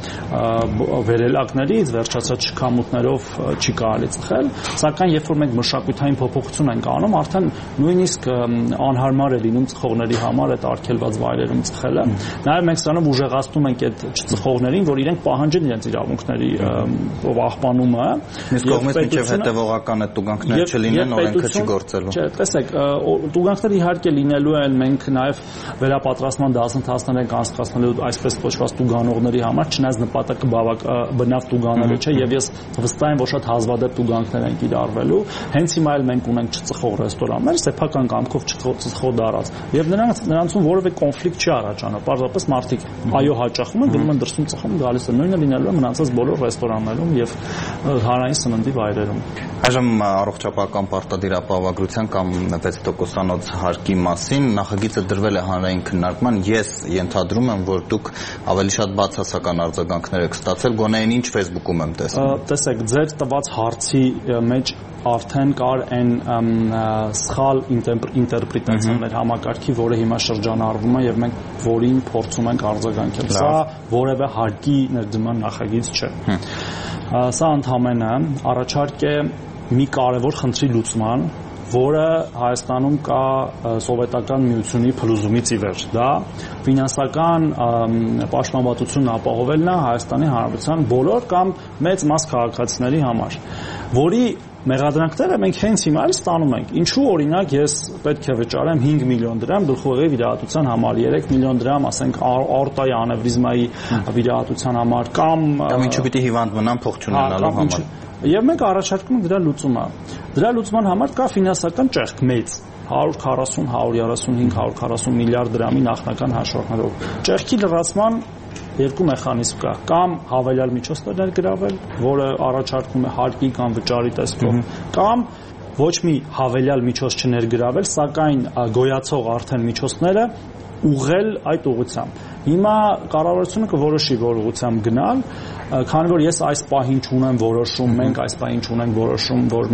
վերելակներից, վերջացած շքամուտներով չի կարելի ծխել, սակայն երբ որ մենք մշակութային փոփոխություն ենք անում, արդեն նույնիսկ անհարմար է լինում ծխողների համար այդ արգելված վայրերում ծխելը։ Նաև մենք սրանով ուժեղացնում ենք այդ չծխողներին, որ իրենք πահանջեն իրենց իրավունքների պահպանումը։ Իսկ կողմից մինչև հետևողական այդ տուգանքները չլինեն, օրենքը չի գործելու։ Չէ, տեսեք, տուգանքները իհարկե լինելու են, մենք նաև վերապատրաստման դասընթացներ ենք անցկացնելու այսպես կոչված տուգանողների համար, չնայած նպատակը բնավ տուգանելը չէ, եւ ես վստահ եմ, որ շատ հազվադեպ տուգանքներ են կիրառվելու։ Հենց հիմա էլ մենք ունենք չծխող ռեստորաններ, սեփական կամքով չծխող դարած, եւ նրանցում որևէ կոնֆլիկտ չի առաջանում։ Պարզապես մարդիկ այո հաճախում են, գնում են դրսում ծխում, գալիս են, նույնը լինելու է մնացած բոլոր ռեստորաններում եւ հանրային սննդի վայրերում։ Այժմ առողջապահական պարտադիր ապահովագրության կամ 6%-անոց հարկի մասին նախագիծը դրվել է հանրային քննարկման։ Ես ենթադրում եմ, որ դուք ավելի շատ բացասական արձագանքներ եք ստացել, գոնե ինչ Facebook-ում եմ տեսնում։ Տեսեք, ձեր տված հարցի մեջ արդեն կար այն սխալ ինտերպրետացիաներ համակարգի, որը հիմա շրջանառվում է եւ մենք որին փորձում ենք արձագանքել։ Սա որևէ հարկի ներդրման նախագիծ չէ։ Սա ընդհանրապես առաջարկ է մի կարևոր խնդրի լուծման, որը Հայաստանում կա սովետական միությունի փլուզումից ի վեր։ Դա ֆինանսական պաշտպանվածությունն ապահովելն է Հայաստանի Հանրապետության բոլոր կամ մեծ մաս քաղաքացիների համար, որի մեղադրանքները մենք հենց հիմա էլ ստանում ենք։ Ինչու օրինակ ես պետք է վճարեմ 5 միլիոն դրամ գլխուղեղի վիրահատության համար, 3 միլիոն դրամ, ասենք, աորտայի անևրիզմայի վիրահատության համար կամ ինչու պիտի հիվանդ մնամ փող չունենալու համար։ Եվ մենք առաջարկում ենք դրա լուծումը։ Դրա լուծման համար կա ֆինանսական ճեղք մեծ 140, 135, 140 միլիարդ դրամի նախնական հաշվարկներով։ Ճեղքի լրացման երկու մեխանիզմ կա, կամ հավելյալ միջոցներ ներգրավել, որը առաջարկում է հարկի կամ վճարի տեսքով, կամ ոչ մի հավելյալ միջոց չներգրավել, սակայն գոյացող արդեն միջոցները ուղղել այդ ուղղությամբ։ Հիմա կառավարությունը կորոշի որ ուղղությամբ գնալ, քանի որ ես այս պահին չունեմ որոշում, մենք այս պահին չունենք որոշում, որ մենք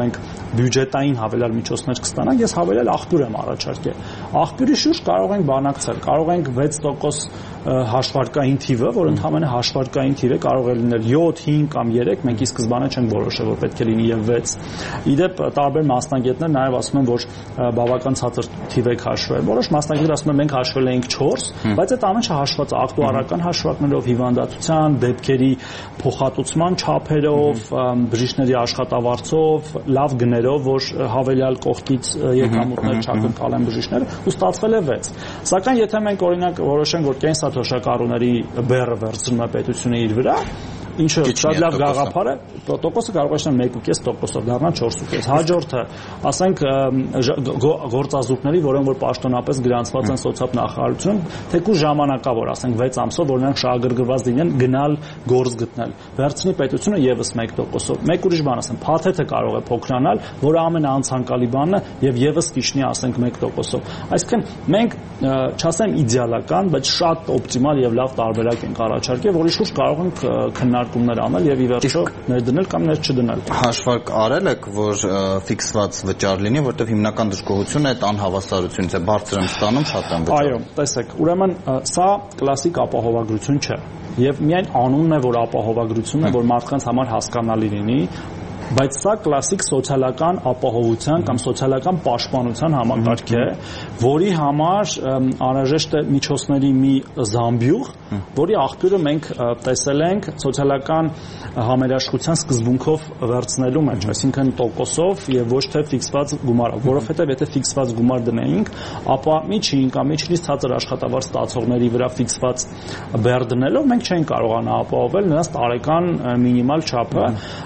բյուջետային հավելյալ միջոցներ կստանանք, ես հավելյալ աղբյուր եմ առաջարկել։ Աղբյուրի շուրջ կարող ենք բանակցել, կարող ենք 6% հաշվարկային թիվը, որ ընդհանրապես հաշվարկային թիվ է, կարող է լինել 7, 5 կամ 3, մենք ի սկզբանե չենք որոշել, որ պետք է լինի եւ 6։ Իդեպ տարբեր մասնագետներ նաեւ ասում են, որ բավական ցածր թիվ է հաշվել։ Որոշ մասնագետներ ասում են, մենք հաշվել ենք 4, բայց այդ ամենը հաշված է ակտուարական հաշվարկներով, հիվանդացության, դեպքերի փոխհատուցման չափերով, բժիշկների աշխատավարձով, լավ գներով, որ հավելյալ կողքից եկամուտներ չակնկալեն բժիշկները, ու ստացվել է 6։ Սակայն եթե մենք օրինակ որոշենք, որ կենսաթոշակառուների բեռը վերցնում է պետությունը իր վրա, ինչը շատ լավ գաղափար է, տոկոսը կարող է շնորհել 1.5%-ով դառնալ 4.5%։ Հաջորդը, ասենք գործազուրկների, որոնք որ պաշտոնապես գրանցված են սոցիալ նախարարությունում, թեկուզ ժամանակավոր, ասենք 6 ամսով, որ նրանք շահագրգռված լինեն գնալ գործ գտնել։ Վերցնի պետությունը եւս 1%-ով։ Մեկ ուրիշ բան ասեմ, փաթեթը կարող է փոքրանալ, որը ամենաանցանկալի բանն է եւ եւս կիջնի, ասենք 1%-ով։ Այսինքն մենք չասեմ իդեալական, բայց շատ օպտիմալ եւ լավ տարբերակ ենք առաջարկել, որի շուրջ կարող ենք քննարկումներ անել եւ ի վերջո ներդնել կամ ներչդնել։ Հաշվարկ արել եք, որ ֆիքսված վճար լինի, որտեղ հիմնական դժգոհությունը այդ անհավասարությունից է, բարձր եմ ստանում, շատ եմ վճարում։ Այո, տեսեք, ուրեմն սա կլասիկ ապահովագրություն չէ։ Եվ միայն անունն է, որ ապահովագրությունն է, որ մարդկանց համար հասկանալի լինի, բայց սա կլասիկ սոցիալական ապահովության կամ սոցիալական պաշտպանության համակարգ է, որի համար անհրաժեշտ է միջոցների մի զամբյուղ, որի աղբյուրը մենք տեսել ենք սոցիալական համերաշխության սկզբունքով վերցնելու մեջ, այսինքն տոկոսով եւ ոչ թե ֆիքսված գումարով, որովհետեւ եթե ֆիքսված գումար դնեինք, ապա միջին կամ միջինից ցածր աշխատավարձ ստացողների վրա ֆիքսված բեռ դնելով մենք չենք կարողանա ապահովել նրանց տարեկան մինիմալ չափը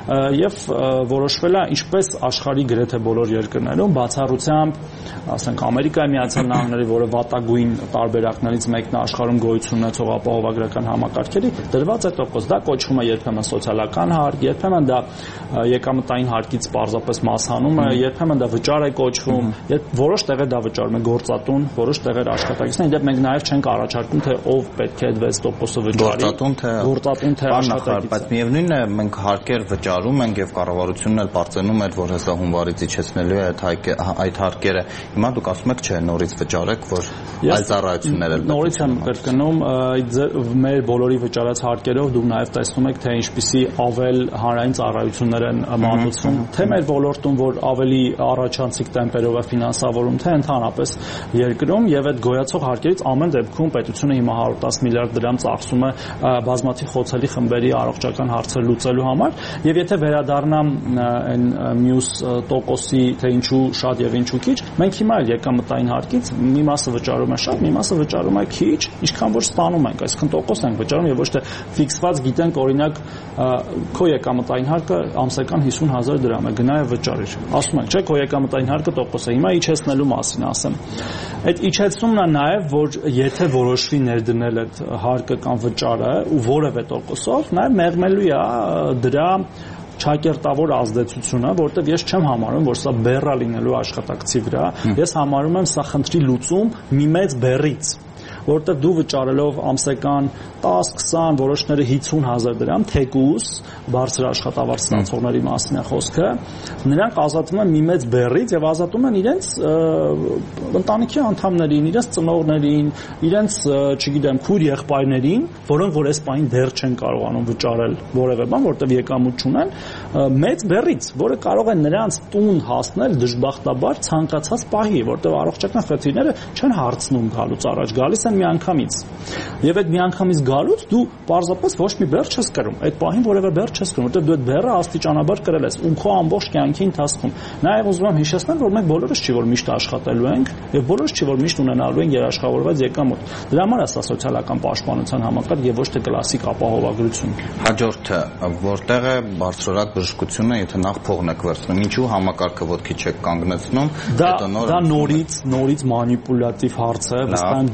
եւ որոշվել է ինչպես աշխարհի գրեթե բոլոր երկրներում բացառությամբ, ասենք Ամերիկայի Միացյալ Նահանգների, որը վատագույն տարբերակներից մեկն է աշխարհում գոյություն ունեցող ապահովագրական համակարգերի, դրված է տոկոս, դա կոչվում է երբեմն սոցիալական հարկ, երբեմն դա եկամտային հարկից պարզապես մասհանում է, երբեմն դա վճար է կոչվում, որոշ տեղեր դա վճարում է գործատուն, որոշ տեղեր աշխատակիցն, իդեպ մենք նաև չենք առաջարկում, թե ով պետք է 6% վճարի, գործատուն թե աշխատակից, բայց միևնույնն է, մենք հարկեր վճարում ենք եւ կառավարությունն էլ բարձրանում էր, որ հեսա հունվարից իջեցնելու է այդ հարկերը։ Հիմա դուք ասում եք, չէ, նորից վճարեք, որ այլ ծառայություններ էլ նորից եմ կրկնում, մեր բոլորի վճարած հարկերով դուք նաև տեսնում եք, թե ինչպիսի ավել հանրային ծառայություններ են մատուցվում, թե մեր ոլորտում, որ ավելի առաջանցիկ տեմպերով է ֆինանսավորում, թե ընդհանրապես երկրում, եւ այդ գոյացող հարկերից ամեն դեպքում պետությունը հիմա 110 միլիարդ դրամ ծախսում է բազմաթիվ խոցելի խմբերի առողջական հարցեր լուծելու համար, եւ եթե վերադառնամ այն մյուս տոկոսի, թե ինչու շատ եւ ինչու քիչ, մենք հիմա եկամտային հարկից մի մասը վճարում է շատ, մի մասը վճարում է քիչ, ինչքան որ ստանում ենք, այսինքն տոկոս ենք վճարում եւ ոչ թե ֆիքսված գիտենք, օրինակ քո եկամտային հարկը ամսական 50,000 դրամ է, գնա եւ վճարիր։ Ասում են, չէ, քո եկամտային հարկը տոկոս է, հիմա իջեցնելու մասին ասեմ։ Այդ իջեցումն է նաեւ, որ եթե որոշվի ներդնել այդ հարկը կամ վճարը ու որևէ տոկոսով, նաեւ մեղմելու է դրա չակերտավոր ազդեցությունը, որտեղ ես չեմ համարում, որ սա բեռա լինելու աշխատակցի վրա, ես համարում եմ սա խնդրի լուծում մի մեծ բեռից, որտեղ դու վճարելով ամսական 10-20, որոշները 50,000 դրամ թեկուզ բարձր աշխատավարձ ստացողների մասին է խոսքը, նրանք ազատվում են մի մեծ բեռից եւ ազատում են իրենց ընտանիքի անդամներին, իրենց ծնողներին, իրենց, չգիտեմ, քույր եղբայրներին, որոնք որ այս պահին դեռ չեն կարողանում վճարել որևէ բան, որտեղ եկամուտ չունեն, մեծ բեռից, որը կարող է նրանց տուն հասնել դժբախտաբար ցանկացած պահի, որտեղ առողջական խնդիրները չեն հարցնում գալուց առաջ, գալիս են միանգամից։ Եվ այդ միանգամից գալուց դու պարզապես ոչ մի բեռ չես կրում, այդ պահին որևէ բեռ չես կրում, որտեղ դու այդ բեռը աստիճանաբար կրել ես ու քո ամբողջ կյանքի ընթացքում։ Նաև ուզում եմ հիշեցնել, որ մենք բոլորս չի որ միշտ աշխատելու ենք եւ բոլորս չի որ միշտ ունենալու ենք երաշխավորված եկամուտ։ Դրա համար է սա սոցիալական պաշտպանության համակարգ եւ ոչ թե կլասիկ ապահովագրություն։ Հաջորդը որտեղ է բարձրորակ բժշկությունը, եթե նախ փողն եք վերցնում, ինչու համակարգը ոտքի չեք կանգնեցնում, դա նորից մանիպուլյատիվ հարց է, վստահ եմ դուք չեք դա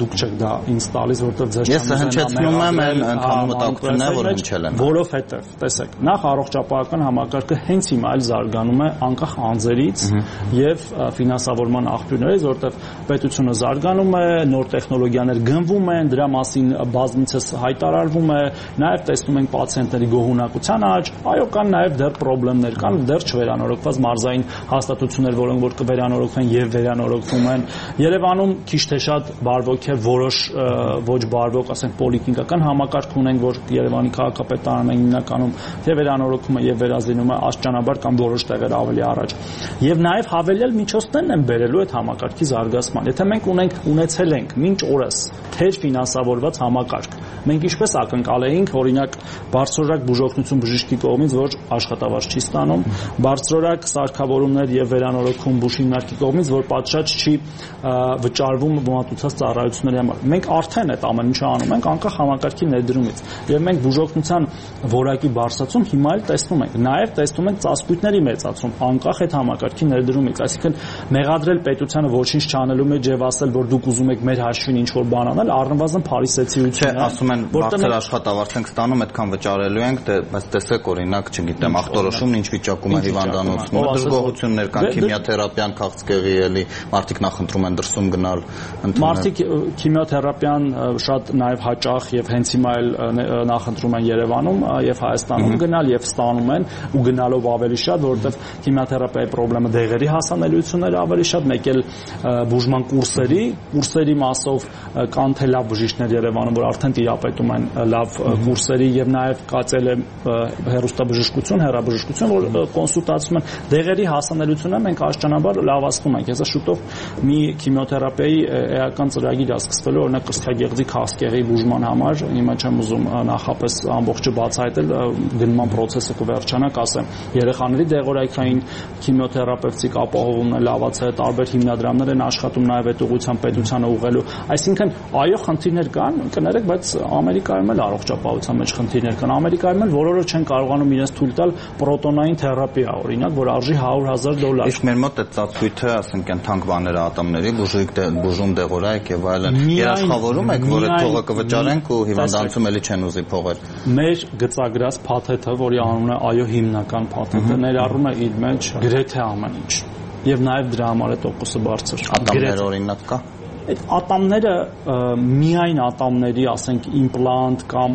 ինձ տալիս, որովհետև ձեզ Ես հնչեցնում եմ այն ընդհանուր մտածությունները, որ հնչել են։ Որովհետև, տեսեք, նախ առողջապահական համակարգը հենց հիմա այլ զարգանում է անկախ անձերից եւ ֆինանսավորման աղբյուրներից, որովհետև պետությունը զարգանում է, նոր տեխնոլոգիաներ գնվում են, դրա մասին բազմիցս հայտարարվում է, նաեւ տեսնում ենք պացիենտների գոհունակության աճ, այո, կան նաեւ դեռ խնդիրներ կան, դեռ չվերանորոգված մարզային հաստատություններ, որոնք որ կվերանորոգվեն եւ վերանորոգվում են։ Երևանում քիչ թե շատ բարվոք է, որոշ ոչ բարվոք, ասենք պոլիկլինիկական համակարգ ունենք, որ Երևանի քաղաքապետարանը հիմնականում թե վերանորոգում է եւ վերազինում է աստիճանաբար կամ որոշ տեղեր ավելի առաջ։ Եվ նաեւ հավելյալ միջոցներն են բերելու այդ համակարգի զարգացման։ Եթե մենք ունեցել ենք մինչ օրս թեր ֆինանսավորված համակարգ, մենք ինչպես ակնկալեինք, օրինակ բարձրորակ բուժօգնություն բժշկի կողմից, որ աշխատավարձ չի ստանում, բարձրորակ սարքավորումներ եւ վերանորոգում բուժիմնարկի կողմից, որ պատշաճ չի վճարվում բոմատուցած ծառայությունների համար։ Մենք արդեն այդ ամեն ինչը անում ենք անկախ համակարգի ներդրումից եւ մենք բուժօգնության որակի բարձրացում հիմա էլ տեսնում ենք, նաեւ տեսնում ենք ծածկույթների մեծացում անկախ այդ համակարգի ներդրումից, այսինքն մեղադրել պետությանը ոչինչ չանելու մեջ եւ ասել, որ դուք ուզում եք մեր հաշվին ինչ որ բան անել, առնվազն փարիսեցիություն է, ասում են բարձր աշխատավարձ ենք ստանում, այդքան վճարելու ենք, բայց տեսեք օրինակ, չգիտեմ, ախտորոշումն ինչ վիճակում է հիվանդանոցում, դժգոհություններ կան, քիմիոթերապիան քաղցկեղի էլի, մարդիկ նախընտրում են դրսում գնալ, մարդիկ քիմիոթերապիան շատ նաեւ հաճախ եւ հենց հիմա էլ նախընտրում են Երևանում եւ Հայաստանում գնալ եւ ստանում են ու գնալով ավելի շատ, որովհետեւ քիմիոթերապիայի խնդրը դեղերի հասանելիությունները ավելի շատ, մեկ էլ բուժման կուրսերի մասով կան թե լավ բժիշկներ Երևանում, որ արդեն տիրապետում են լավ կուրսերի եւ նաեւ կացել է հեռուստաբժշկություն, հեռաբժշկություն, որ կոնսուլտացում են դեղերի հասանելիությունը մենք աստիճանաբար լավացնում ենք։ Հեսա շուտով մի քիմիոթերապիայի էական ծրագիր է սկսվելու, օրինակ կրծքագեղձի քաղցկեղի բուժման համար, հիմա չեմ ուզում նախապես ամբողջը բացահայտել, գնման process-ը կվերջանա, կասեմ, երեխաների դեղորայքային քիմիոթերապևտիկ ապահովումն է լավացել, տարբեր հիմնադրամներ են աշխատում նաեւ այդ ուղղությամբ պետությանը ուղղելու։ Այսինքն, այո, խնդիրներ կան, կներեք, բայց Ամերիկայում էլ առողջապահության մեջ խնդիրներ կան։ Ամերիկայում էլ որոշ չեն կարողանում իրենց թույլ տալ պրոտոնային թերապիա, օրինակ, որ արժի $100,000։ Իսկ մեր մոտ այդ ծածկույթը, ասենք, են թանկ բաները ատամների, բուժում դեղորայք եւ այլն, երաշխավորում եք, որ այդ փողը կվճարենք ու հիվանդանոցում էլի չեն ուզի փողեր։ Մեր գծագրած փաթեթը, որի անունը այո հիմնական փաթեթը, ներառում է իր մեջ գրեթե ամեն ինչ։ Եվ նաեւ դրա համար է տոկոսը բարձր։ Ատամներ օրինակ կա։ Այդ ատամները միայն ատամների, ասենք, իմպլանտ կամ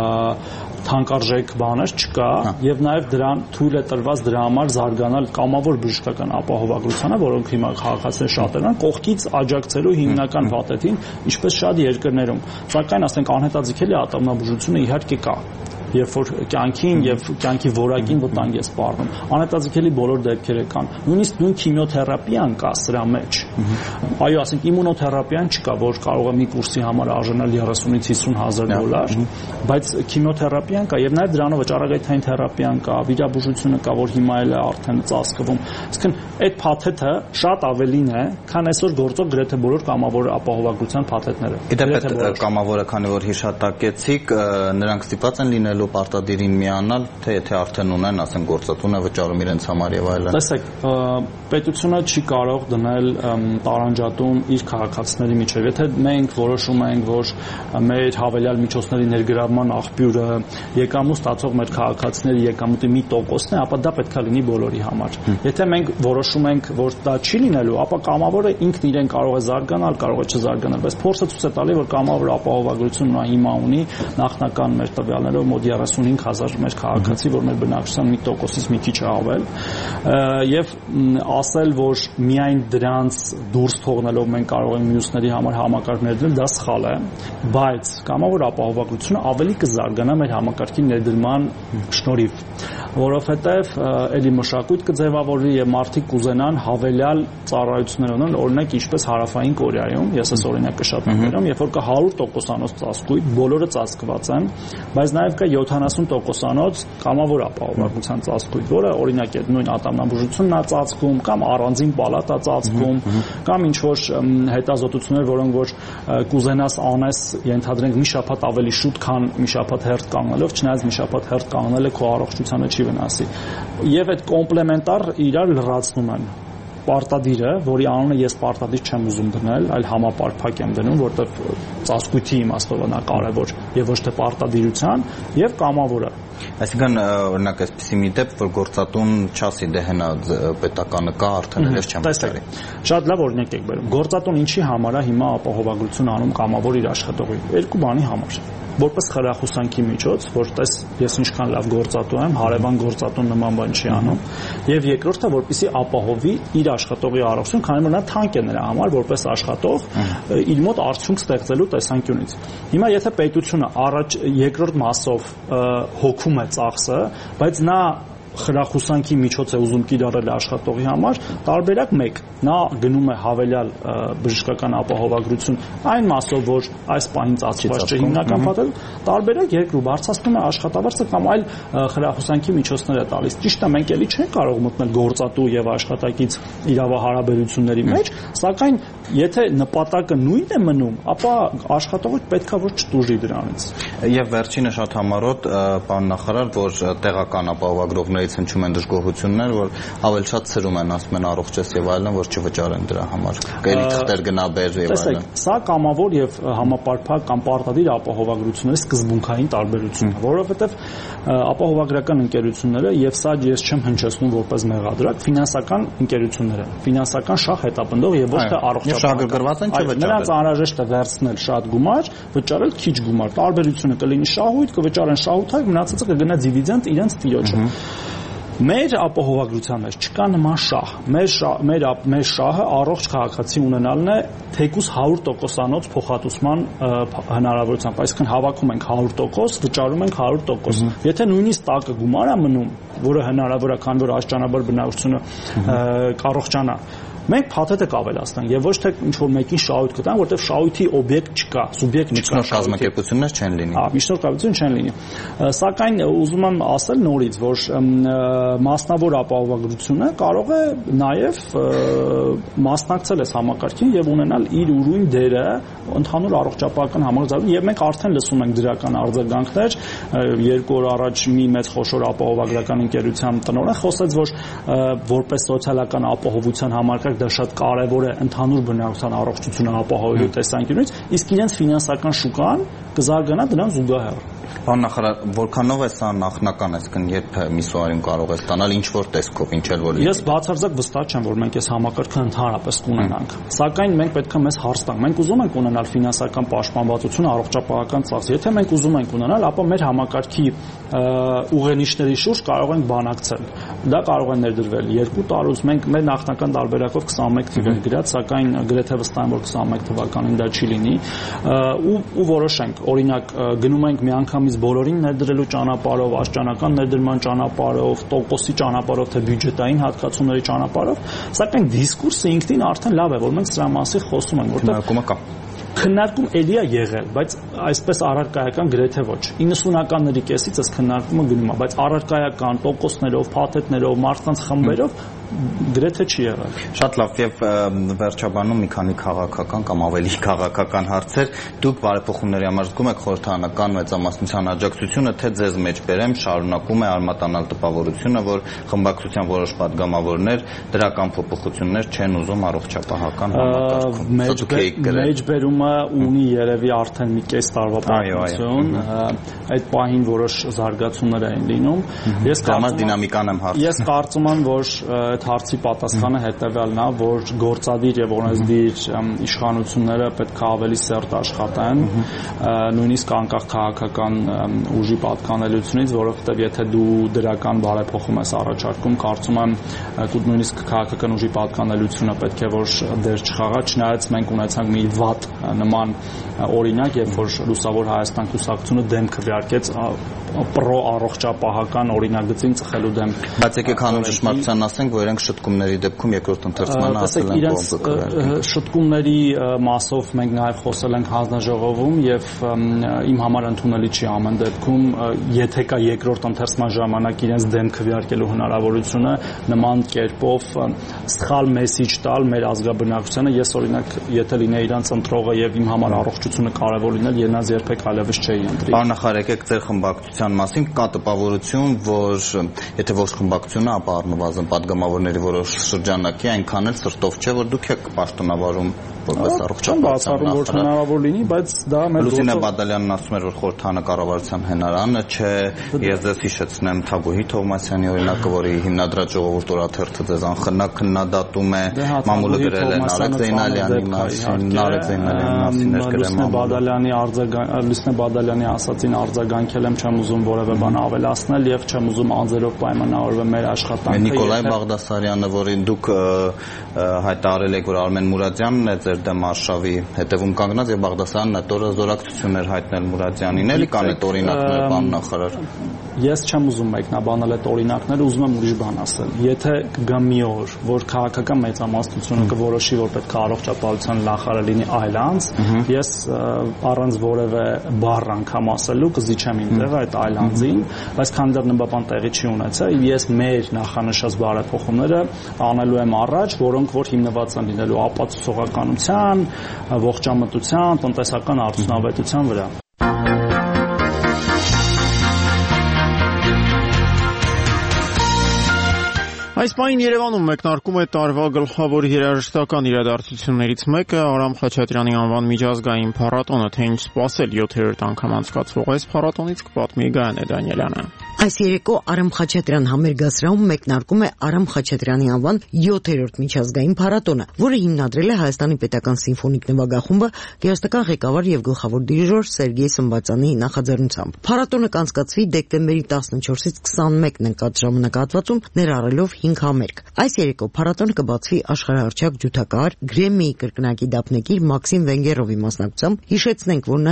թանկարժեք բաներ չկա եւ նաեւ դրան թույլ է տրված դրա համար զարգանալ կամավոր բժշկական ապահովագրությանը, որոնք հիմա քաղաքացիներ շատերն են, կողքից աջակցելու հիմնական փաթեթին, ինչպես շատ երկրներում։ Սակայն ասենք անհետաձգելի ատամնաբուժությունը իհարկե կա։ Երբ որ կյանքին եւ կյանքի որակին վտանգ է սպառնում, անհետաձգելի բոլոր դեպքերը կան։ Նույնիսկ նույն քիմիոթերապիան կա սրա մեջ։ Այո, ասենք իմունոթերապիան չկա, որ կարող է մի կուրսի համար արժանալ $30,000-$50,000, բայց քիմիոթերապիան կա եւ նաեւ դրանով ճառագայթային թերապիան կա, վիրաբուժությունը կա, որ հիմա էլ է արդեն ծածկվում։ Այսինքն այդ փաթեթը շատ ավելին է, քան այսօր գործող գրեթե բոլոր կամավոր ապահովագրության փաթեթները։ Գիտեք, կամավորը, քանի որ հիշատակեցիք, նրանք ստիպված են լինել պարտադիրին միանալ, թե եթե արդեն ունեն, ասենք, գործատուն է վճարում իրենց համար եւ այլն։ Տեսեք, պետությունը չի կարող դնել տարանջատում իր քաղաքացիների միջև։ Եթե մենք որոշում ենք, որ մեր հավելյալ միջոցների ներգրավման աղբյուրը եկամուտ ստացող մեր քաղաքացիների եկամուտի մի տոկոսն է, ապա դա պետք է լինի բոլորի համար։ Եթե մենք որոշում ենք, որ դա չի լինելու, ապա կամավորը ինքն իրեն կարող է զարգանալ, կարող է չզարգանալ, բայց փորձը ցույց է տալի, որ կամավոր ապահովագրությունը հիմա ունի նախնական մեր տվյալներով մոտ 35,000 մեր քաղաքացի, որ մեր բնակչության 1%-ից մի քիչ ավել, եւ ասել, որ միայն դրանց դուրս թողնելով մենք կարող ենք մյուսների համար համակարգ ներդնել, դա սխալ է, բայց կամավոր ապահովագրությունը ավելի կզարգանա մեր համակարգի ներդրման շնորհիվ, որովհետեւ էլի մշակույթ կձևավորվի եւ մարդիկ կուզենան հավելյալ ծառայություններ ունենալ, օրինակ ինչպես Հարավային Կորեայում, ես այս օրինակը շատ եմ բերում, երբ որ կա 100%-անոց ծածկույթ, բոլորը ծածկված են, բայց նաեւ կա 70%-անոց կամավոր ապահովագրության ծածկույթ, որը օրինակ է նույն ատամնաբուժությունն է ծածկում կամ առանձին պալատ է ծածկում, կամ ինչ որ հետազոտություններ, որոնք որ կուզենաս անես, ենթադրենք մի շաբաթ ավելի շուտ, քան մի շաբաթ հերթ կանգնելով, չնայած մի շաբաթ հերթ կանգնելը քո առողջությանը չի վնասի։ Եվ այդ կոմպլեմենտար իրար լրացնում են։ պարտադիրը, որի անունը ես պարտադիր չեմ ուզում դնել, այլ համապարփակ եմ դնում, որտեղ ծածկույթի իմաստով նա կարևոր եւ ոչ թե պարտադիրության եւ կամավորը։ Այսինքն օրինակ այսպեսի մի դեպք, որ գործատուն չասի դե հենա պետականը կա, արդեն ես չեմ տեսել։ Շատ լավ օրինակ եք բերում։ Գործատուն ինչի համար է հիմա ապահովագրություն անում կամավոր իր աշխատողի։ Երկու բանի համար։ Որպես խրախուսանքի միջոց, որտես ես ինչքան լավ գործատու եմ, հարևան գործատուն նման բան չի անում, եւ երկրորդը որպեսզի ապահովի իր աշխատողի առողջությունը, քանի որ նա թանկ է նրա համար որպես աշխատող իր մոտ արդյունք ստեղծելու տեսանկյունից։ Հիմա եթե պետությունը առաջ երկրորդ մասով հոգում է ծախսը, բայց նա խրախուսանքի միջոց է ուզում կիրառել աշխատողի համար, տարբերակ 1 նա գնում է հավելյալ բժշկական ապահովագրություն այն մասով, որ այս պահին ծածկված չէ հիմնական պատճառով, տարբերակ 2 բարձրացնում է աշխատավարձը կամ այլ խրախուսանքի միջոցներ է տալիս։ Ճիշտ է, մենք էլի չենք կարող մտնել գործատու եւ աշխատակից իրավահարաբերությունների մեջ, սակայն եթե նպատակը նույնն է մնում, ապա աշխատողը պետքա որ չտուժի դրանից։ Եվ վերջինը շատ համառոտ, պարոն նախարար, որ տեղական ապահովագրողներից հնչում են դժգոհություններ, որ ավելի շատ սրում են, ասում են առողջես եւ այլն, որ չվճարեն դրա համար։ Կելի թղթեր գնաբեր եւ այլն։ Սա կամավոր եւ համապարփակ կամ պարտադիր ապահովագրությունների սկզբունքային տարբերությունն է, որովհետեւ ապահովագրական ընկերությունները եւ սա ես չեմ հնչեցնում որպես մեղադրակ, ֆինանսական ընկերություններ են, ֆինանսական շահ հետապնդող եւ ոչ թե առողջապահական են չվճարել։ Նրանց անհրաժեշտ է վերցնել շատ գումար, վճարել քիչ գումար։ Տարբերությունը կլինի շահույթ, կվճարեն շահութակ, մնացածը կգնա դիվիդենդ իրենց տիրոջը։ Մեր ապահովագրության մեջ չկա նման շահ։ Մեր շահը առողջ քաղաքացի ունենալն է թեկուզ 100%-անոց փոխհատուցման հնարավորությամբ, այսինքն հավաքում ենք 100%, վճարում ենք 100%։ Եթե նույնիսկ տակը գումար է մնում, որը հնարավոր է, քանի որ աշճանաբար բնակչությունը կառողջանա, մենք փաթեթը կավելացնենք եւ ոչ թե ինչ որ մեկին շահույթ կտանք, որտեղ շահույթի օբյեկտ չկա, սուբյեկտ չկա, կազմակերպություններ չեն լինի։ Միջնորդկայություն չեն լինի։ Սակայն ուզում եմ ասել նորից, որ մասնավոր ապահովագրությունը կարող է նաեւ մասնակցել այս համակարգին եւ ունենալ իր ուրույն դերը ընդհանուր առողջապահական համակարգում եւ մենք արդեն լսում ենք դրական արձագանքներ 2 օր առաջ մի մեծ խոշոր ապահովագրական ընկերության տնօրեն խոսեց, որ որպես սոցիալական ապահովության համակարգ դա շատ կարևոր է ընդհանուր բնակչության առողջությունը ապահովելու տեսանկյունից, իսկ իրենց ֆինանսական շուկան կզարգանա դրան զուգահեռ։ Պարոն նախարար, որքանով է սա նախնական, այսինքն երբ միսուարին կարող է ստանալ, ինչ որ տեսքով, ինչ էլ որ։ Ես բացարձակ վստահ չեմ, որ մենք այս համակարգը ընդհանրապես կունենանք։ Սակայն մենք պետք է մեզ հարց տանք։ Մենք ուզում ենք ունենալ ֆինանսական պաշտպանվածություն, առողջապահական ծախս։ Եթե մենք ուզում ենք ունենալ, ապա մեր համակարգի ուղենիշների շուրջ կարող ենք բանակցել։ Դա կարող է ներդրվել 2 տարուց։ Մենք մեր նախնական տարբերակով 21 թիվ ենք գրած, սակայն գրեթե վստահ եմ, որ 21 թվականին դա չի լինի։ Ու որոշենք, օրինակ գնում ենք միանգամից բոլորին ներդրելու ճանապարհով, աշճանական ներդրման ճանապարհով, տոկոսի ճանապարհով, թե բյուջետային հատկացումների ճանապարհով, սակայն դիսկուրսը ինքնին արդեն լավ է, որ մենք սրա մասին խոսում ենք, որտեղ քննարկում էլի է եղել, բայց այսպես առարկայական գրեթե ոչ։ 90-ականների կեսից այս քննարկումը գնում է, բայց առարկայական տոկոսներով, փաթեթներով, մարդկանց խմբերով գրեթե չի եղել։ Շատ լավ, եւ վերջաբանում մի քանի քաղաքական կամ ավելի քաղաքական հարցեր։ Դուք բարեփոխումների համար զգում եք խորհրդարանական մեծամասնության աջակցությունը, թե ձեզ մեջ բերեմ շարունակում է արմատանալ տպավորությունը, որ խմբակցության որոշ падգամավորներ դրական փոփոխություններ չեն ուզում առողջապահական համակարգում։ Մեջբերումը ունի երևի արդեն մի կես տարվա պատմություն։ Այդ պահին որոշ զարգացումներ են լինում։ Ես կարծում եմ, որ այդ հարցի պատասխանը հետևյալն է, որ գործադիր եւ օրենսդիր իշխանությունները պետք է ավելի սերտ աշխատեն, նույնիսկ անկախ քաղաքական ուժի պատկանելությունից, որովհետեւ եթե դու դրական բարեփոխում ես առաջարկում, կարծում եմ նույնիսկ քաղաքական ուժի պատկանելությունը պետք է որ դեր չխաղա, չնայած մենք ունեցանք մի վատ նման օրինակ, երբ որ Լուսավոր Հայաստան կուսակցությունը դեմ քվեարկեց պրո առողջապահական օրինագծին ծխելու դեմ։ Բայց եկեք հանուն ճշմարտության ասենք, որ իրենք շտկումների դեպքում երկրորդ ընթերցմանը ասել են կողմ։ Շտկումների մասով մենք նաև խոսել ենք հանձնաժողովում եւ իմ համար ընդունելի չի ամեն դեպքում, եթե կա երկրորդ ընթերցման ժամանակ իրենց դեմ քվեարկելու հնարավորությունը նման կերպով սխալ մեսիջ տալ մեր ազգաբնակչությանը, ես օրինակ եթե լինեի իրանց ընտրողը եւ իմ համար առողջությունը կարեւոր լինել, նրանց երբեք այլևս չէի ընտրի։ Պարոն նախարար, եկեք ձեր խմբակցության մասին կա տպավորություն, որ եթե ոչ խմբակցությունը, ապա առնվազն падգամավոր թագավորների որոշ շրջանակի այնքան էլ սրտով չէ, որ դուք եք պաշտոնավարում որպես առողջապահության նախարար, որ հնարավոր լինի, բայց դա մեր Լուսինե Բադալյանն ասում էր, որ խորհրդանը կառավարության հենարանը չէ, ես ձեզ հիշեցնեմ Թագուհի Թովմասյանի օրինակը, որի հիմնադրած ժողովուրդ օրաթերթը ձեզ անխնա քննադատում է, մամուլը գրել է Նարեկ Զեյնալյանի մասին Լուսինե Բադալյանի ասացին արձագանքել եմ, չեմ ուզում որևէ բան ավելացնել եւ չեմ ուզում անձերով պայմանավորվել մեր աշխատանքը։ Նիկոլայ Բաղդասարյանը, որին դուք հայտարարել եք, որ Արմեն Մուրադյանն է ձեր դեմ արշավի հետևում կանգնած եւ Բաղդասարյանն այդ օրը զորակցություններ հայտնել Մուրադյանին, էլի կան այդ օրինակներ, պարոն նախարար։ Ես չեմ ուզում մեկնաբանել այդ օրինակները, ուզում եմ ուրիշ բան ասել։ Եթե կգա մի օր, որ քաղաքական մեծամասնությունը կորոշի, որ պետք է առողջապահության նախարար լինի այլ անձ, ես առանց որևէ բառ անգամ ասելու կզիջեմ իմ տեղը այդ այլ անձին, բայց քանի դեռ նպատակ տեղի չի ունեցել, ես մեր նախանշած բարեփոխումները անելու եմ առաջ, որոնք որ հիմնված են լինելու ապացուցողականության, ողջամտության, տնտեսական արդյունավետության վրա։ Այս պահին Երևանում մեկնարկում է տարվա գլխավոր երաժշտական իրադարձություններից մեկը Արամ Խաչատրյանի անվան միջազգային փառատոնը, թե ինչ սպասել 7-րդ անգամ անցկացվող այս փառատոնից կպատմի Գայանե Դանիելյանը։ Այս երեկո Արամ Խաչատրյան համերգասրահում մեկնարկում է Արամ Խաչատրյանի անվան 7-րդ միջազգային փառատոնը, որը հիմնադրել է Հայաստանի պետական սիմֆոնիկ նվագախումբը երաժշտական ղեկավար եւ գլխավոր դիրիժոր Սերգեյ Սմբացյանի նախաձեռնությամբ։ Փառատոնը կանցկացվի դեկտեմբերի 14-ից 21-ն ընկած ժամանակահատվածում, ներառելով 5 համերգ։ Այս երեկո փառատոնը կբացվի աշխարհահռչակ ջութակահար Գրեմմիի կրկնակի դափնեկիր Մաքսիմ Վենգերովի մասնակցությամբ։ Հիշեցնենք, որ նա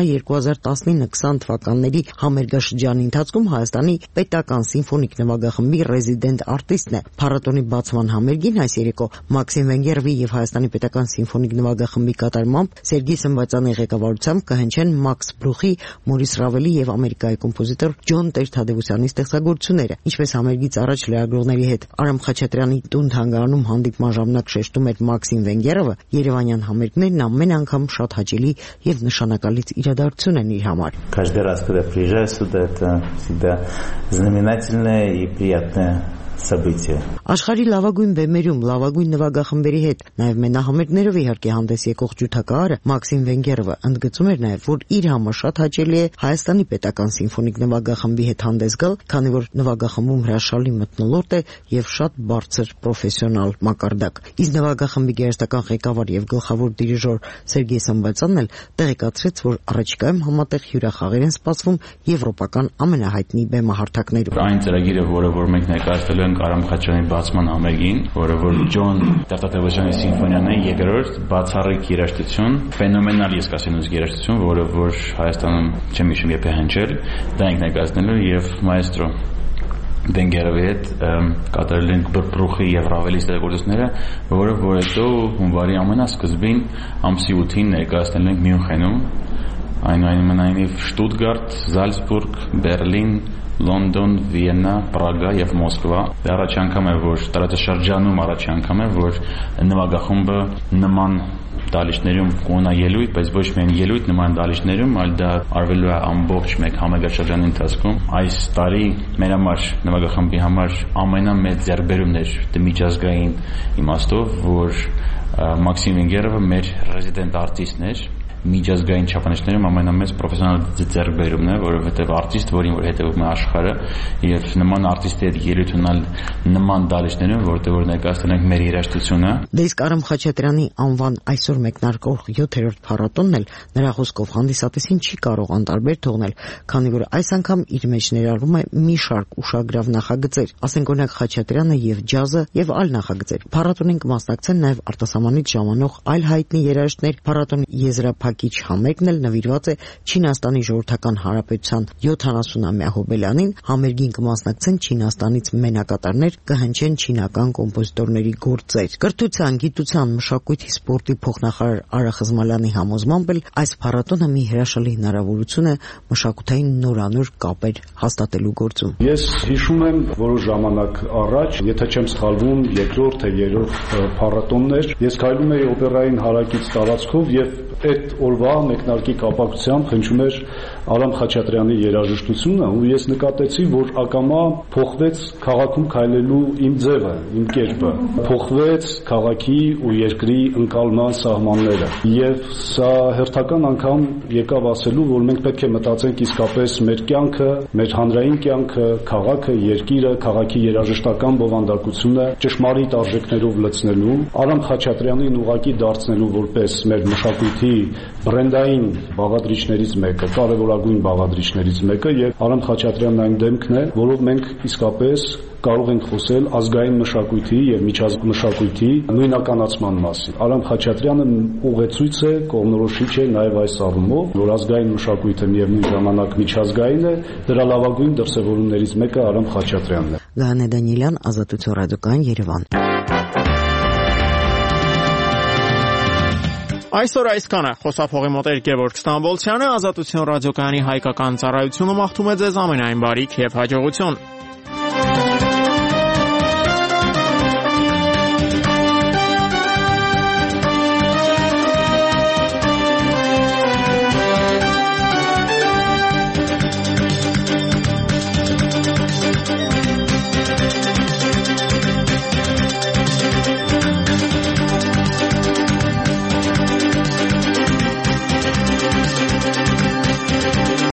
2019-20 թվականների համերգաշրջանի ընթացքում Հայաստանի պետական սիմֆոնիկ նվագախմբի ռեզիդենտ արտիստն է։ Փառատոնի բացման համերգին այս երեկո Մաքսիմ Վենգերովի եւ Հայաստանի պետական սիմֆոնիկ նվագախմբի կատարմամբ Սերգեյ Սմբացյանի ղեկավարությամբ կհնչեն Մաքս Բրուխի, Մորիս Ռավելի եւ Ամերիկայի կոմպոզիտոր Ջոն Տեր-Թադևոսյանի ստեղծագործությունները։ Ինչպես համերգից առաջ լրագրողների հետ Արամ Խաչատրյանի տուն թանգարանում հանդիպման ժամանակ շեշտում էր Մաքսիմ Վենգերովը, երևանյան համերգներն ամեն անգամ շատ հաճելի եւ նշանակալից իրադարձություն են իր համար։ Каждый раз, когда приезжаю сюда, это всегда знаменательное и приятное событие. Աշխարհի լավագույն բեմերում, լավագույն նվագախմբերի հետ, նաև մենահամերգներով իհարկե հանդես եկող ջութակահարը Մաքսիմ Վենգերովը ընդգծում էր նաև, որ իր համար շատ հաճելի է Հայաստանի պետական սիմֆոնիկ նվագախմբի հետ հանդես գալ, քանի որ նվագախմբում հրաշալի մթնոլորտ է եւ շատ բարձր պրոֆեսիոնալ մակարդակ։ Իսկ նվագախմբի երաժշտական ղեկավար եւ գլխավոր դիրիժոր Սերգեյ Սմբացյանն էլ տեղեկացրեց, որ առաջիկայում համատեղ հյուրախաղեր են սպասվում եվրոպական ամենահայտնի բեմահարթակներում։ Այն ծրագիրը, որը որ մենք ներկայացրել ենք Արամ Խաչատրյանի բացման համերգին, որը որ Ջոն Տեր-Թադևոսյանի սիմֆոնիան է, երկրորդ բացառիկ երաժշտություն, ֆենոմենալ ես կասեմ երաժշտություն, որը որ Հայաստանում չեմ հիշում երբ է հնչել, դա ենք ներկայացնելու եւ մայստրո Վենգերովի հետ կատարել ենք Բրուխի եւ Ռավելի ստեղծագործությունները, որը որ հետո հունվարի ամենասկզբին ամսի 8-ին ներկայացնել ենք Մյունխենում, այնուամենայնիվ Շտուտգարտ, Զալցբուրգ, Բերլին, Լոնդոն, Վիեննա, Պրագա եւ Մոսկվա։ Դա առաջի անգամ է, որ տարածաշրջանում առաջի անգամ է, որ նվագախումբը նման դահլիճներում կունենա ելույթ, բայց ոչ միայն ելույթ նման դահլիճներում, այլ դա արվելու է ամբողջ մեկ համագաշրջանի ընթացքում։ Այս տարի մեր համար նվագախմբի համար ամենամեծ ձեռքբերումն էր միջազգային իմաստով, որ Մաքսիմ Վենգերովը մեր ռեզիդենտ արտիստն էր։ Միջազգային չափանիշներում ամենամեծ պրոֆեսիոնալ ձեռքբերումն է, որովհետև արտիստ, որին որ հետևում է աշխարհը, եւ նման արտիստի հետ ելույթ ունենալ նման դահլիճներում, որտեղ որ ներկայացնել ենք մեր երաժշտությունը։ Դե իսկ Արամ Խաչատրյանի անվան այսօր մեկնարկող 7-րդ փառատոնն էլ նրա խոսքով հանդիսատեսին չի կարող անտարբեր թողնել, քանի որ այս անգամ իր մեջ ներառում է մի շարք ուշագրավ նախագծեր, ասենք օրինակ Խաչատրյանը եւ ջազը եւ այլ նախագծեր։ Փառատոնին կմասնակցեն նաեւ արտասահմանից ժամանող այլ հայտնի երաժիշտներ։ Փառատոնի եզրափակիչ համերգն էլ նվիրված է Չինաստանի Ժողովրդական Հանրապետության 70-ամյա հոբելյանին։ Համերգին կմասնակցեն Չինաստանից մենակատարներ, կհնչեն չինական կոմպոզիտորների գործեր։ Կրթության, գիտության, մշակույթի, սպորտի փոխնախարար Արա Խզմալյանի համոզմամբ էլ այս փառատոնը մի հրաշալի հնարավորություն է մշակութային նորանոր կապեր հաստատելու գործում։ Ես հիշում եմ որոշ ժամանակ առաջ, եթե չեմ սխալվում, երկրորդ թե երրորդ փառատոնն էր, ես քայլում էի օպերային հարակից տարածքով եւ այդ օրվա մեկնարկի կապակցությամբ հնչում էր Արամ Խաչատրյանի երաժշտությունը, ու ես նկատեցի, որ ակամա փոխվեց քաղաքում քայլելու իմ ձևը, իմ կերպը, փոխվեց քաղաքի ու երկրի ընկալման սահմանները, եւ սա հերթական անգամ եկավ ասելու, որ մենք պետք է մտածենք իսկապես մեր կյանքը, մեր հանրային կյանքը, քաղաքը, երկիրը, քաղաքի երաժշտական բովանդակությունը ճշմարիտ արժեքներով լցնելու, Արամ Խաչատրյանին ուղղակի դարձնելու որպես մեր մշակույթի բրենդային բաղադրիչներից մեկը, կարևորագույն բաղադրիչներից մեկը, եւ Արամ Խաչատրյանն այն դեմքն է, որով մենք իսկապես կարող ենք խոսել ազգային մշակույթի եւ միջազգամշակույթի նույնականացման մասին։ Արամ Խաչատրյանը ուղեցույց է, կողմնորոշիչ է նաեւ այս առումով, որ ազգային մշակույթը միևնույն ժամանակ միջազգային է, դրա լավագույն դրսևորումներից մեկը Արամ Խաչատրյանն է։ Գայանե Դանիելյան, Ազատություն ռադիոկայան, Երևան։ Այսօր այսքանը։ Խոսափողի մոտ էր Գևորգ Ստամբոլցյանը, Ազատություն ռադիոկայանի հայկական ծառայությունը մաղթում է ձեզ ամենայն բարիք եւ հաջողություն։